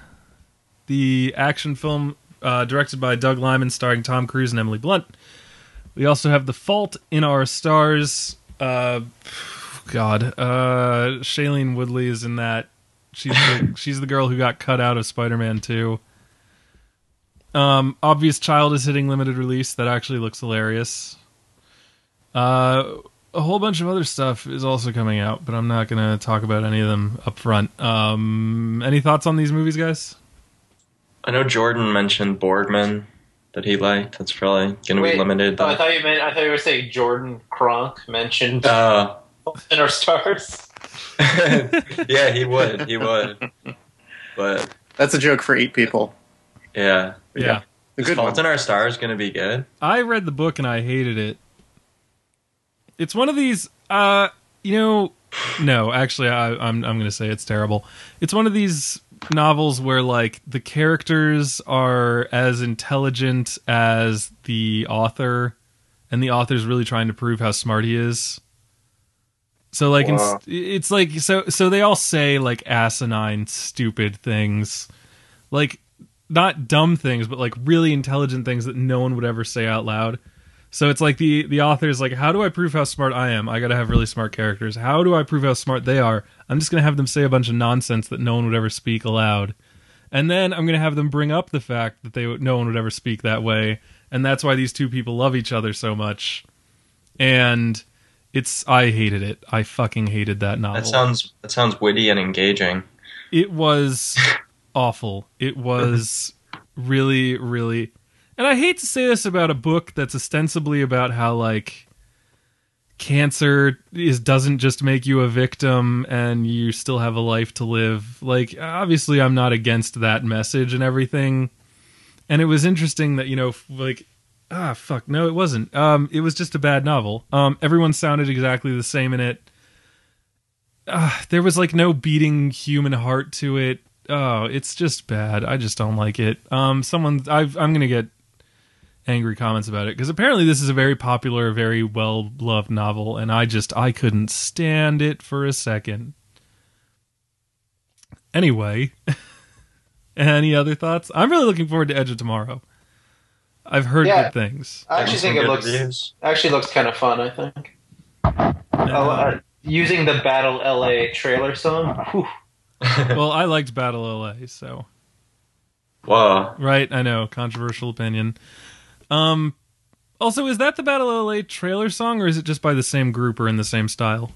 the action film uh, directed by Doug Liman, starring Tom Cruise and Emily Blunt. We also have The Fault in Our Stars. Uh, God, uh, Shailene Woodley is in that. She's the, she's the girl who got cut out of Spider-Man two. Um, Obvious Child is hitting limited release. That actually looks hilarious. Uh, a whole bunch of other stuff is also coming out, but I'm not going to talk about any of them up front. Um, any thoughts on these movies, guys? I know Jordan mentioned Boardman that he liked. That's probably going to be limited. Oh, I thought you meant I thought you were saying Jordan Kronk mentioned Uh, in our stars. yeah, he would. He would. But That's a joke for eight people. yeah, Yeah. A is good Fault one. in Our Stars going to be good? I read the book and I hated it. It's one of these, uh, you know, no, actually, I, I'm I'm going to say it's terrible. It's one of these novels where like the characters are as intelligent as the author, and the author's really trying to prove how smart he is. So like Wow. it's, it's like so so they all say like asinine, stupid things, like not dumb things, but like really intelligent things that no one would ever say out loud. So it's like the the author's like, how do I prove how smart I am? I got to have really smart characters. How do I prove how smart they are? I'm just going to have them say a bunch of nonsense that no one would ever speak aloud. And then I'm going to have them bring up the fact that they would- no one would ever speak that way. And that's why these two people love each other so much. And it's I hated it. I fucking hated that novel. That sounds that sounds witty and engaging. It was awful. It was really, really... And I hate to say this about a book that's ostensibly about how, like, cancer is doesn't just make you a victim and you still have a life to live. Like, obviously I'm not against that message and everything. And it was interesting that, you know, like... Ah, fuck. No, it wasn't. Um, it was just a bad novel. Um, everyone sounded exactly the same in it. Uh, there was, like, no beating human heart to it. Oh, it's just bad. I just don't like it. Um, someone... I've, I'm gonna get angry comments about it because apparently this is a very popular, very well loved novel, and I just I couldn't stand it for a second. Anyway, any other thoughts? I'm really looking forward to Edge of Tomorrow. I've heard Yeah. good things. I actually Some think it good looks reviews. actually looks kind of fun. I think uh, uh, using the Battle L A trailer song. Whew. Well, I liked Battle L A, so Whoa. right. I know, controversial opinion. Um. Also, is that the Battle L A trailer song, or is it just by the same group or in the same style?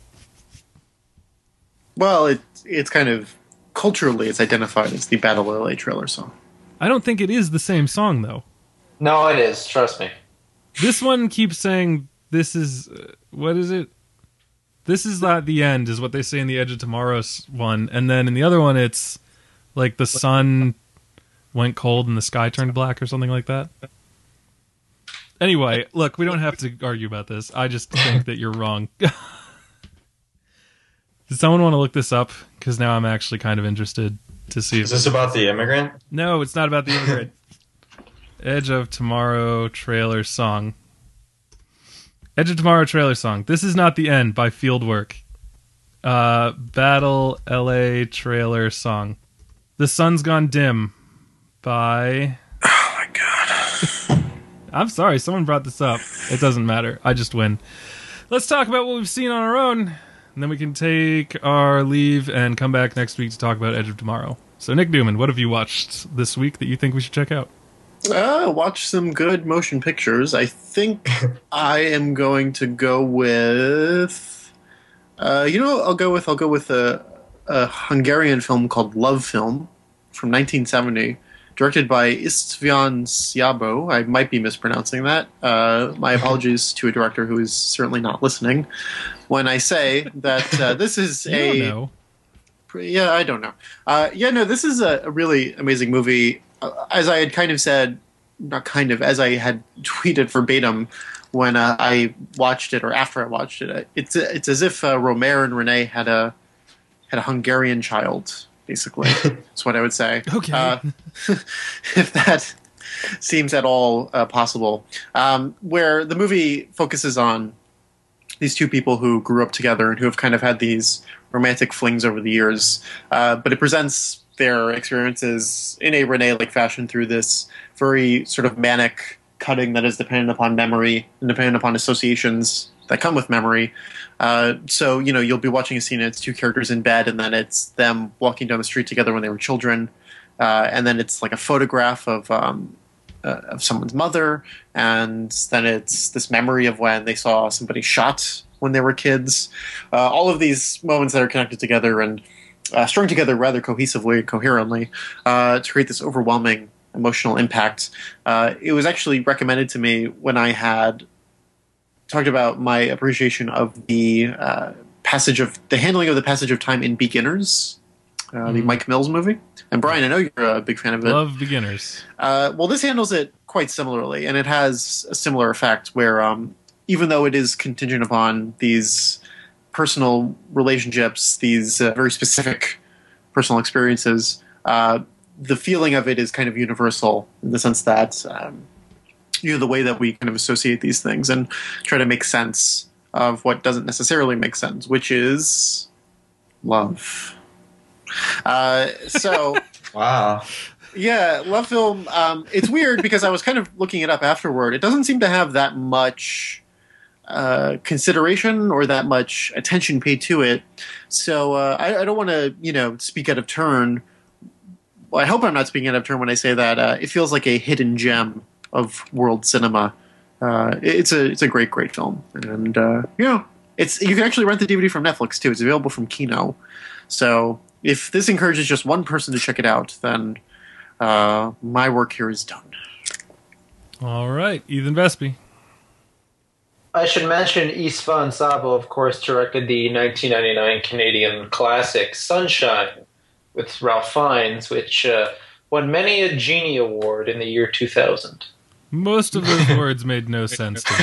Well, it, it's kind of culturally it's identified as the Battle L A trailer song. I don't think it is the same song though. No, it is. Trust me. This one keeps saying this is uh, what is it? This is not the end, is what they say in the Edge of Tomorrow's one, and then in the other one, it's like the sun went cold and the sky turned black or something like that. Anyway, look, we don't have to argue about this. I just think that you're wrong. Does someone want to look this up? Because now I'm actually kind of interested to see. Is this about the immigrant? No, it's not about the immigrant. Edge of Tomorrow trailer song. Edge of Tomorrow trailer song. This is not the end by Fieldwork. Uh, Battle L A trailer song. The Sun's Gone Dim by... Oh my god. I'm sorry, someone brought this up. It doesn't matter. I just win. Let's talk about what we've seen on our own, and then we can take our leave and come back next week to talk about Edge of Tomorrow. So, Nick Newman, what have you watched this week that you think we should check out? Uh, watch some good motion pictures. I think I am going to go with... Uh, you know, I'll go with I'll go with a, a Hungarian film called Love Film from nineteen seventy. Directed by István Szabó. I might be mispronouncing that. Uh, my apologies to a director who is certainly not listening when I say that uh, this is you a... don't know. Yeah, I don't know. Uh, yeah, no, this is a, a really amazing movie. Uh, as I had kind of said, not kind of, as I had tweeted verbatim when uh, I watched it or after I watched it, it's it's as if uh, Romer and Renee had a had a Hungarian child. Basically, that's what I would say. Okay. Uh, if that seems at all uh, possible. Um, where the movie focuses on these two people who grew up together and who have kind of had these romantic flings over the years. Uh, but it presents their experiences in a Renee-like fashion through this very sort of manic cutting that is dependent upon memory and dependent upon associations that come with memory. Uh, so, you know, you'll be watching a scene and it's two characters in bed and then it's them walking down the street together when they were children. Uh, and then it's like a photograph of um, uh, of someone's mother. And then it's this memory of when they saw somebody shot when they were kids. Uh, all of these moments that are connected together and uh, strung together rather cohesively and coherently uh, to create this overwhelming emotional impact. Uh, it was actually recommended to me when I had talked about my appreciation of the uh, passage of the handling of the passage of time in Beginners, uh, mm. the Mike Mills movie. And Brian, I know you're a big fan of it. Love Beginners. Uh, well, this handles it quite similarly, and it has a similar effect where um, even though it is contingent upon these personal relationships, these uh, very specific personal experiences, uh, the feeling of it is kind of universal in the sense that um, you know, the way that we kind of associate these things and try to make sense of what doesn't necessarily make sense, which is love. Uh, so, wow. Yeah, Love Film. Um, it's weird because I was kind of looking it up afterward. It doesn't seem to have that much uh, consideration or that much attention paid to it. So uh, I, I don't want to, you know, speak out of turn. Well, I hope I'm not speaking out of turn when I say that uh, it feels like a hidden gem of world cinema. Uh, it's a it's a great great film, and uh, you know it's you can actually rent the D V D from Netflix too. It's available from Kino. So if this encourages just one person to check it out, then uh, my work here is done. All right, Ethan Vespi. I should mention István Szabó, of course, directed the nineteen ninety-nine Canadian classic Sunshine with Ralph Fiennes, which uh, won many a Genie Award in the year two thousand. Most of those words made no sense to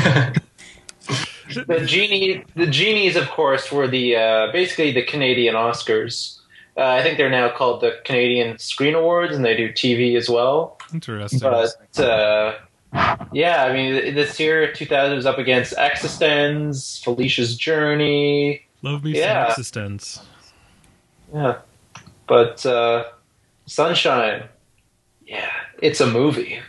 me. The genie, the genies, of course, were the uh, basically the Canadian Oscars. Uh, I think they're now called the Canadian Screen Awards, and they do T V as well. Interesting. But uh, yeah, I mean, this year two thousand was up against Existence, Felicia's Journey. Love me yeah. some Existence. Yeah, but uh, Sunshine, yeah, it's a movie.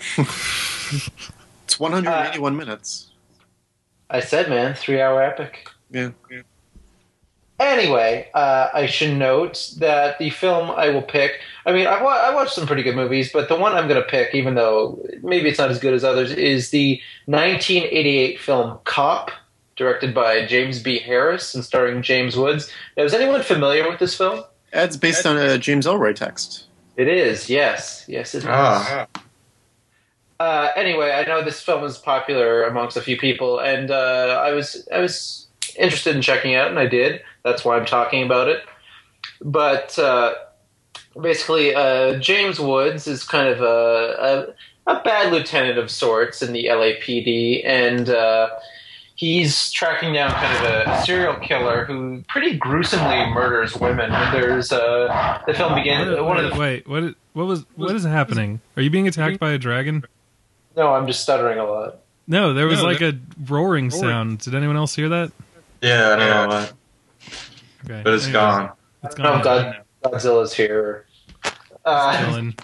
It's one hundred eighty-one uh, minutes. I said, man, three-hour epic. Yeah. yeah. Anyway, uh, I should note that the film I will pick, I mean, I, wa- I watched some pretty good movies, but the one I'm going to pick, even though maybe it's not as good as others, is the nineteen eighty-eight film Cop, directed by James B. Harris and starring James Woods. Now, is anyone familiar with this film? It's based on a James Ellroy text. It is, yes. Yes, it is. Ah. Uh, anyway, I know this film is popular amongst a few people, and uh, I was I was interested in checking it out, and I did. That's why I'm talking about it. But uh, basically, uh, James Woods is kind of a, a, a bad lieutenant of sorts in the L A P D, and uh, he's tracking down kind of a, a serial killer who pretty gruesomely murders women. And there's uh, the film begins. What, one of the, wait, what? is- What was? What is happening? Are you being attacked by a dragon? no, I'm just stuttering a lot. No, there was No, like there- a roaring sound. Did anyone else hear that? Yeah, I don't know what, Okay, but it's anyways, gone. It's No, gone. God, Godzilla's here. Uh, Dylan.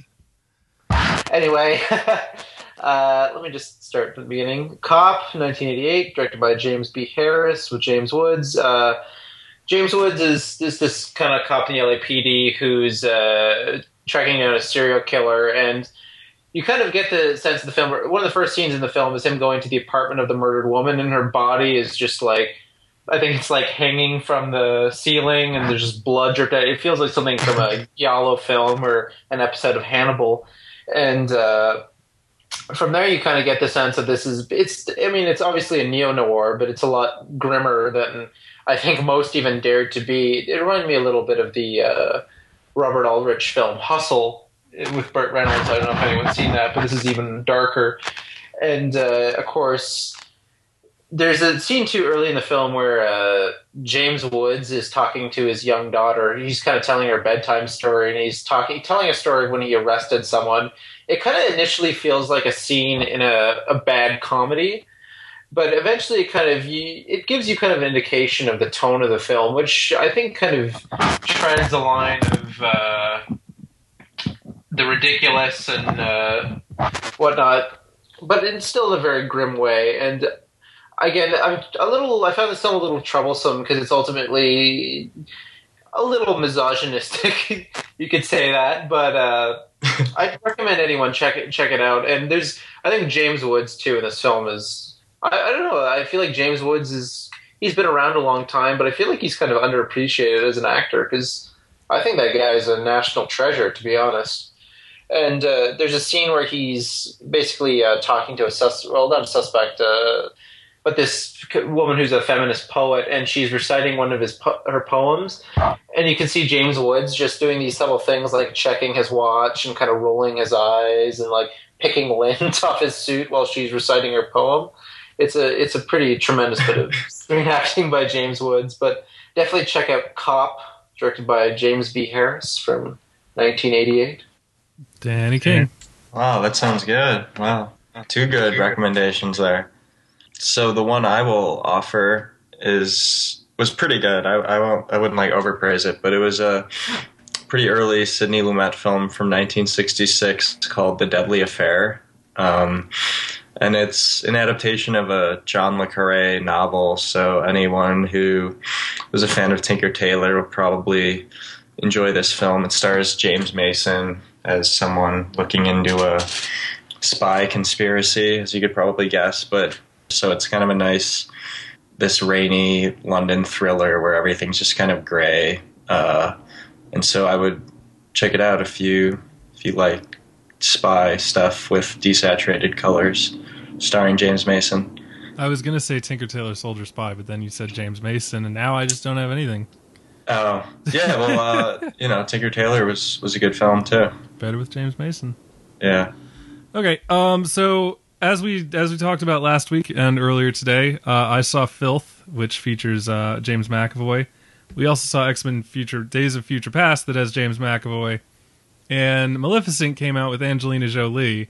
Anyway, uh, let me just start from the beginning. Cop, nineteen eighty-eight, directed by James B. Harris with James Woods. Uh, James Woods is, is this kind of cop in the L A P D who's uh, tracking down a serial killer, and you kind of get the sense of the film. One of the first scenes in the film is him going to the apartment of the murdered woman, and her body is just like, I think it's like hanging from the ceiling, and there's just blood dripped out. It feels like something from a giallo film or an episode of Hannibal. And uh, from there, you kind of get the sense of this is, it's, I mean, it's obviously a neo-noir, but it's a lot grimmer than I think most even dared to be. It reminded me a little bit of the uh, Robert Aldrich film Hustle with Burt Reynolds. I don't know if anyone's seen that, but this is even darker. And, uh, of course, there's a scene too early in the film where uh, James Woods is talking to his young daughter. He's kind of telling her a bedtime story, and he's talking, telling a story of when he arrested someone. It kind of initially feels like a scene in a, a bad comedy, but eventually, it kind of you, it gives you kind of an indication of the tone of the film, which I think kind of treads the line of uh, the ridiculous and uh, whatnot, but in still a very grim way. And again, I'm a little. I found this film a little troublesome because it's ultimately a little misogynistic. You could say that, but uh, I'd recommend anyone check it check it out. And there's, I think James Woods too in this film is. I, I don't know. I feel like James Woods is. He's been around a long time, but I feel like he's kind of underappreciated as an actor because I think that guy is a national treasure, to be honest. And uh, there's a scene where he's basically uh, talking to a sus. Well, not a suspect. Uh, But this woman who's a feminist poet, and she's reciting one of his po- her poems, and you can see James Woods just doing these subtle things like checking his watch and kind of rolling his eyes and like picking lint off his suit while she's reciting her poem. It's a it's a pretty tremendous bit of screen acting by James Woods, but definitely check out Cop, directed by James B. Harris from nineteen eighty-eight. Danny King. Wow, that sounds good. Wow, two good recommendations there. So the one I will offer is was pretty good. I, I won't I wouldn't like overpraise it, but it was a pretty early Sidney Lumet film from nineteen sixty-six called The Deadly Affair, um, and it's an adaptation of a John le Carré novel. So anyone who was a fan of Tinker Tailor will probably enjoy this film. It stars James Mason as someone looking into a spy conspiracy, as you could probably guess, but. So it's kind of a nice, this rainy London thriller where everything's just kind of gray. Uh, and so I would check it out if you if you like spy stuff with desaturated colors, starring James Mason. I was gonna say Tinker Tailor Soldier Spy, but then you said James Mason, and now I just don't have anything. Oh, yeah. Well, uh, you know, Tinker Tailor was was a good film too. Better with James Mason. Yeah. Okay. Um. So. As we as we talked about last week and earlier today, uh, I saw Filth, which features uh, James McAvoy. We also saw X-Men Future Days of Future Past that has James McAvoy, and Maleficent came out with Angelina Jolie.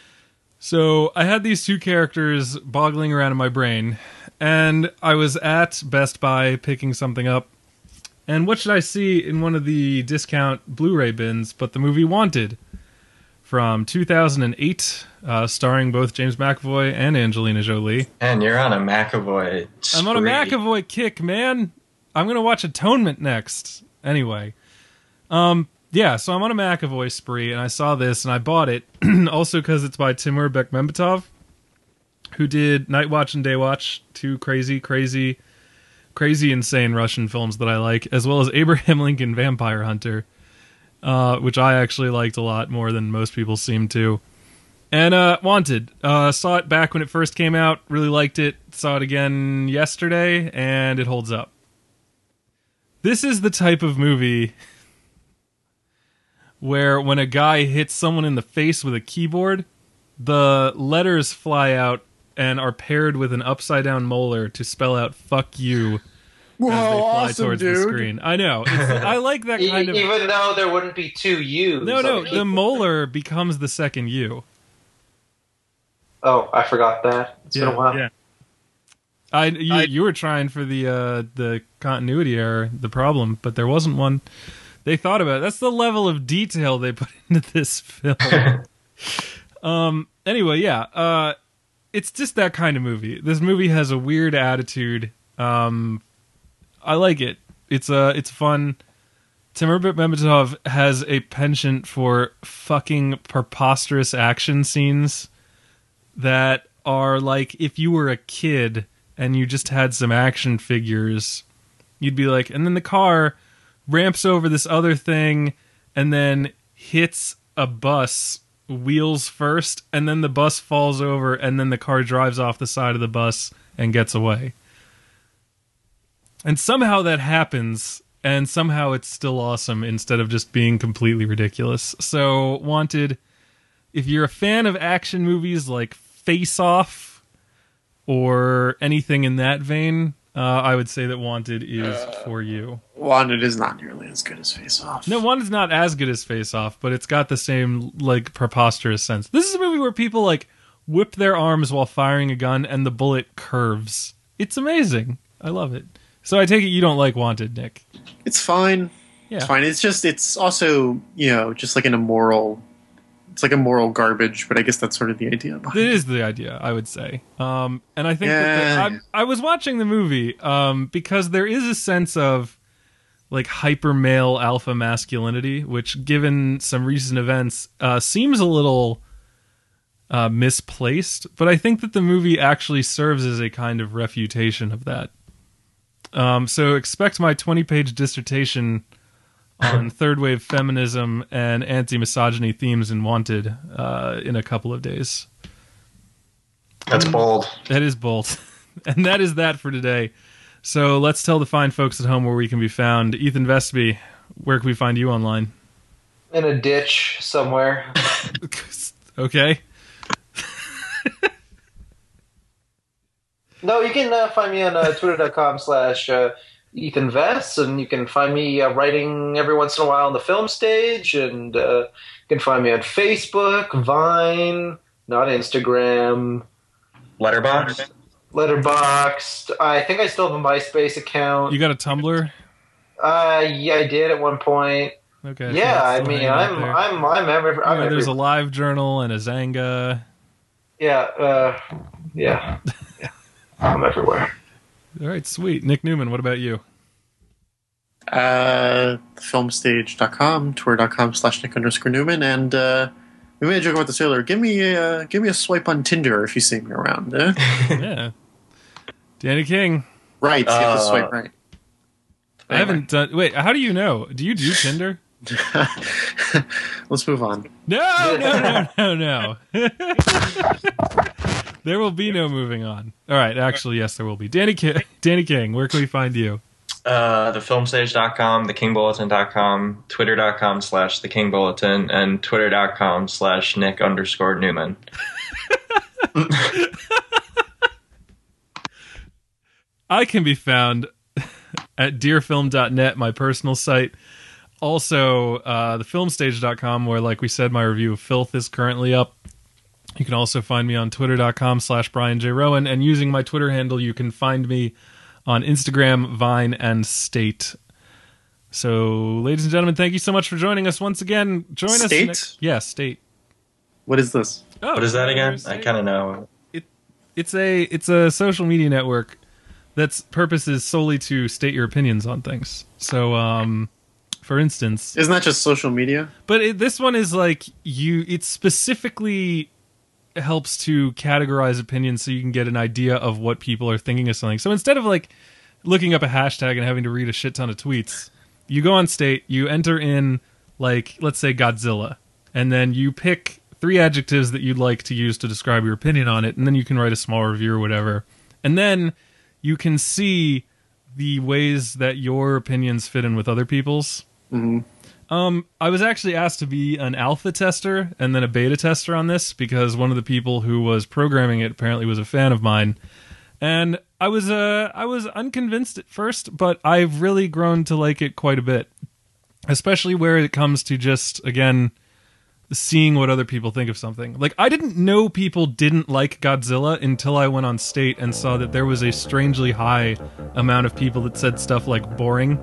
So I had these two characters boggling around in my brain, and I was at Best Buy picking something up. And what should I see in one of the discount Blu-ray bins but the movie Wanted from two thousand eight. Uh, starring both James McAvoy and Angelina Jolie. And you're on a McAvoy spree. I'm on a McAvoy kick, man. I'm going to watch Atonement next. Anyway. Um, yeah, so I'm on a McAvoy spree, and I saw this, and I bought it. Also because it's by Timur Bekmambetov, who did Night Watch and Day Watch, two crazy, crazy, crazy, insane Russian films that I like, as well as Abraham Lincoln Vampire Hunter, uh, which I actually liked a lot more than most people seem to. And uh, Wanted. Uh, saw it back when it first came out. Really liked it. Saw it again yesterday, and it holds up. This is the type of movie where when a guy hits someone in the face with a keyboard, the letters fly out and are paired with an upside-down molar to spell out "fuck you" Whoa, as they fly awesome, towards dude. the screen. I know. It's, I like that kind of... Even though there wouldn't be two U's. No, no, on the molar becomes the second U. Oh, I forgot that. It's Yeah, been a while. yeah. I you, I- you were trying for the uh, the continuity error, the problem, but there wasn't one. They thought about it. That's the level of detail they put into this film. um. Anyway, yeah. Uh, it's just that kind of movie. This movie has a weird attitude. Um, I like it. It's uh, it's fun. Timur Bekmambetov has a penchant for fucking preposterous action scenes that are like if you were a kid and you just had some action figures, you'd be like, and then the car ramps over this other thing and then hits a bus wheels first, and then the bus falls over, and then the car drives off the side of the bus and gets away. And somehow that happens, and somehow it's still awesome instead of just being completely ridiculous. So, Wanted, if you're a fan of action movies like Face Off or anything in that vein, uh, I would say that Wanted is Uh, for you. Wanted is not nearly as good as Face Off. No, Wanted's not as good as Face Off, but it's got the same, like, preposterous sense. This is a movie where people, like, whip their arms while firing a gun and the bullet curves. It's amazing. I love it. So I take it you don't like Wanted, Nick. It's fine. Yeah. It's fine. It's just, it's also, you know, just like an immoral, it's like a moral garbage, but I guess that's sort of the idea behind It it. is the idea, I would say. Um, and I think Yeah. that the, I, I was watching the movie um, because there is a sense of like hyper male alpha masculinity, which, given some recent events, uh, seems a little uh, misplaced. But I think that the movie actually serves as a kind of refutation of that. Um, so expect my twenty-page dissertation on third wave feminism and anti-misogyny themes in Wanted uh, in a couple of days. That's bold. That is bold. And that is that for today. So let's tell the fine folks at home where we can be found. Ethan Vestby, where can we find you online? In a ditch somewhere. Okay. No, you can uh, find me on uh, twitter.com slash Ethan Vest, and you can find me uh, writing every once in a while on the film stage, and uh, you can find me on Facebook, Vine, not Instagram, Letterboxd. Letterboxd. I think I still have a MySpace account. You got a Tumblr? Uh, yeah, I did at one point. Okay. so Yeah, that's I still mean, hanging out I'm, there. I'm, I'm, every, I'm Yeah, there's a every, live journal and a Zanga. yeah, uh, yeah, yeah, I'm everywhere. All right, sweet. Nick Newman, what about you? Uh, filmstage dot com, twitter.com slash Nick underscore Newman, and uh, we made a joke about this earlier. Give me a, uh, give me a swipe on Tinder if you see me around. Eh? Yeah. Danny King. Right, you have to Uh, swipe right. I haven't done... Wait, how do you know? Do you do Tinder? Let's move on. No, no, no, no, no. There will be no moving on. All right, actually, yes, there will be. Danny King, Danny King, where can we find you? Uh, the filmstage dot com, the king bulletin dot com, twitter.com slash the king bulletin, and twitter.com slash Nick underscore Newman. I can be found at dear film dot net, my personal site. Also, uh, the film stage dot com, where, like we said, my review of Filth is currently up. You can also find me on twitter.com slash Brian J. Rowan, and using my Twitter handle, you can find me on Instagram, Vine, and State. So, ladies and gentlemen, thank you so much for joining us once again. Join us State? next. Yeah, State. What is this? Oh, What is that again? I State? kind of know. It's a it's a social media network that's purpose is solely to state your opinions on things. So, um, for instance, Isn't that just social media? but it, this one is like you. It specifically helps to categorize opinions so you can get an idea of what people are thinking of something. So instead of like looking up a hashtag and having to read a shit ton of tweets, you go on State, you enter in like let's say Godzilla, and then you pick three adjectives that you'd like to use to describe your opinion on it, and then you can write a small review or whatever. And then you can see the ways that your opinions fit in with other people's. Mm-hmm. Um, I was actually asked to be an alpha tester and then a beta tester on this because one of the people who was programming it apparently was a fan of mine. And I was uh, I was unconvinced at first, but I've really grown to like it quite a bit. Especially where it comes to just, again, seeing what other people think of something. Like, I didn't know people didn't like Godzilla until I went on State and saw that there was a strangely high amount of people that said stuff like boring.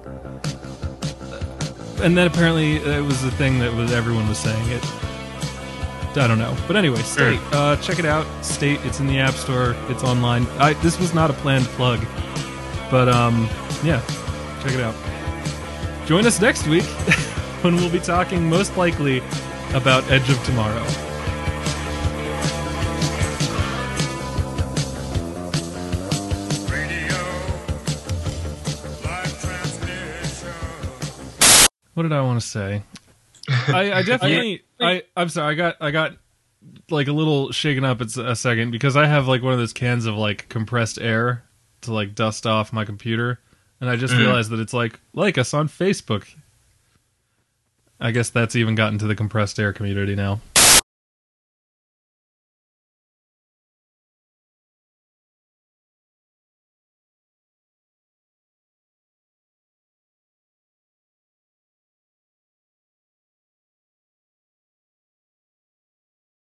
And then apparently it was the thing that was everyone was saying it. I don't know. But anyway, State. Uh, check it out. State. It's in the App Store. It's online. I, this was not a planned plug. But, um, yeah. Check it out. Join us next week when we'll be talking most likely about Edge of Tomorrow. What did I want to say? I, I definitely. I. I'm sorry. I got. I got like a little shaken up. It's a second because I have like one of those cans of like compressed air to like dust off my computer, and I just mm. realized that it's like like us on Facebook. I guess that's even gotten to the compressed air community now.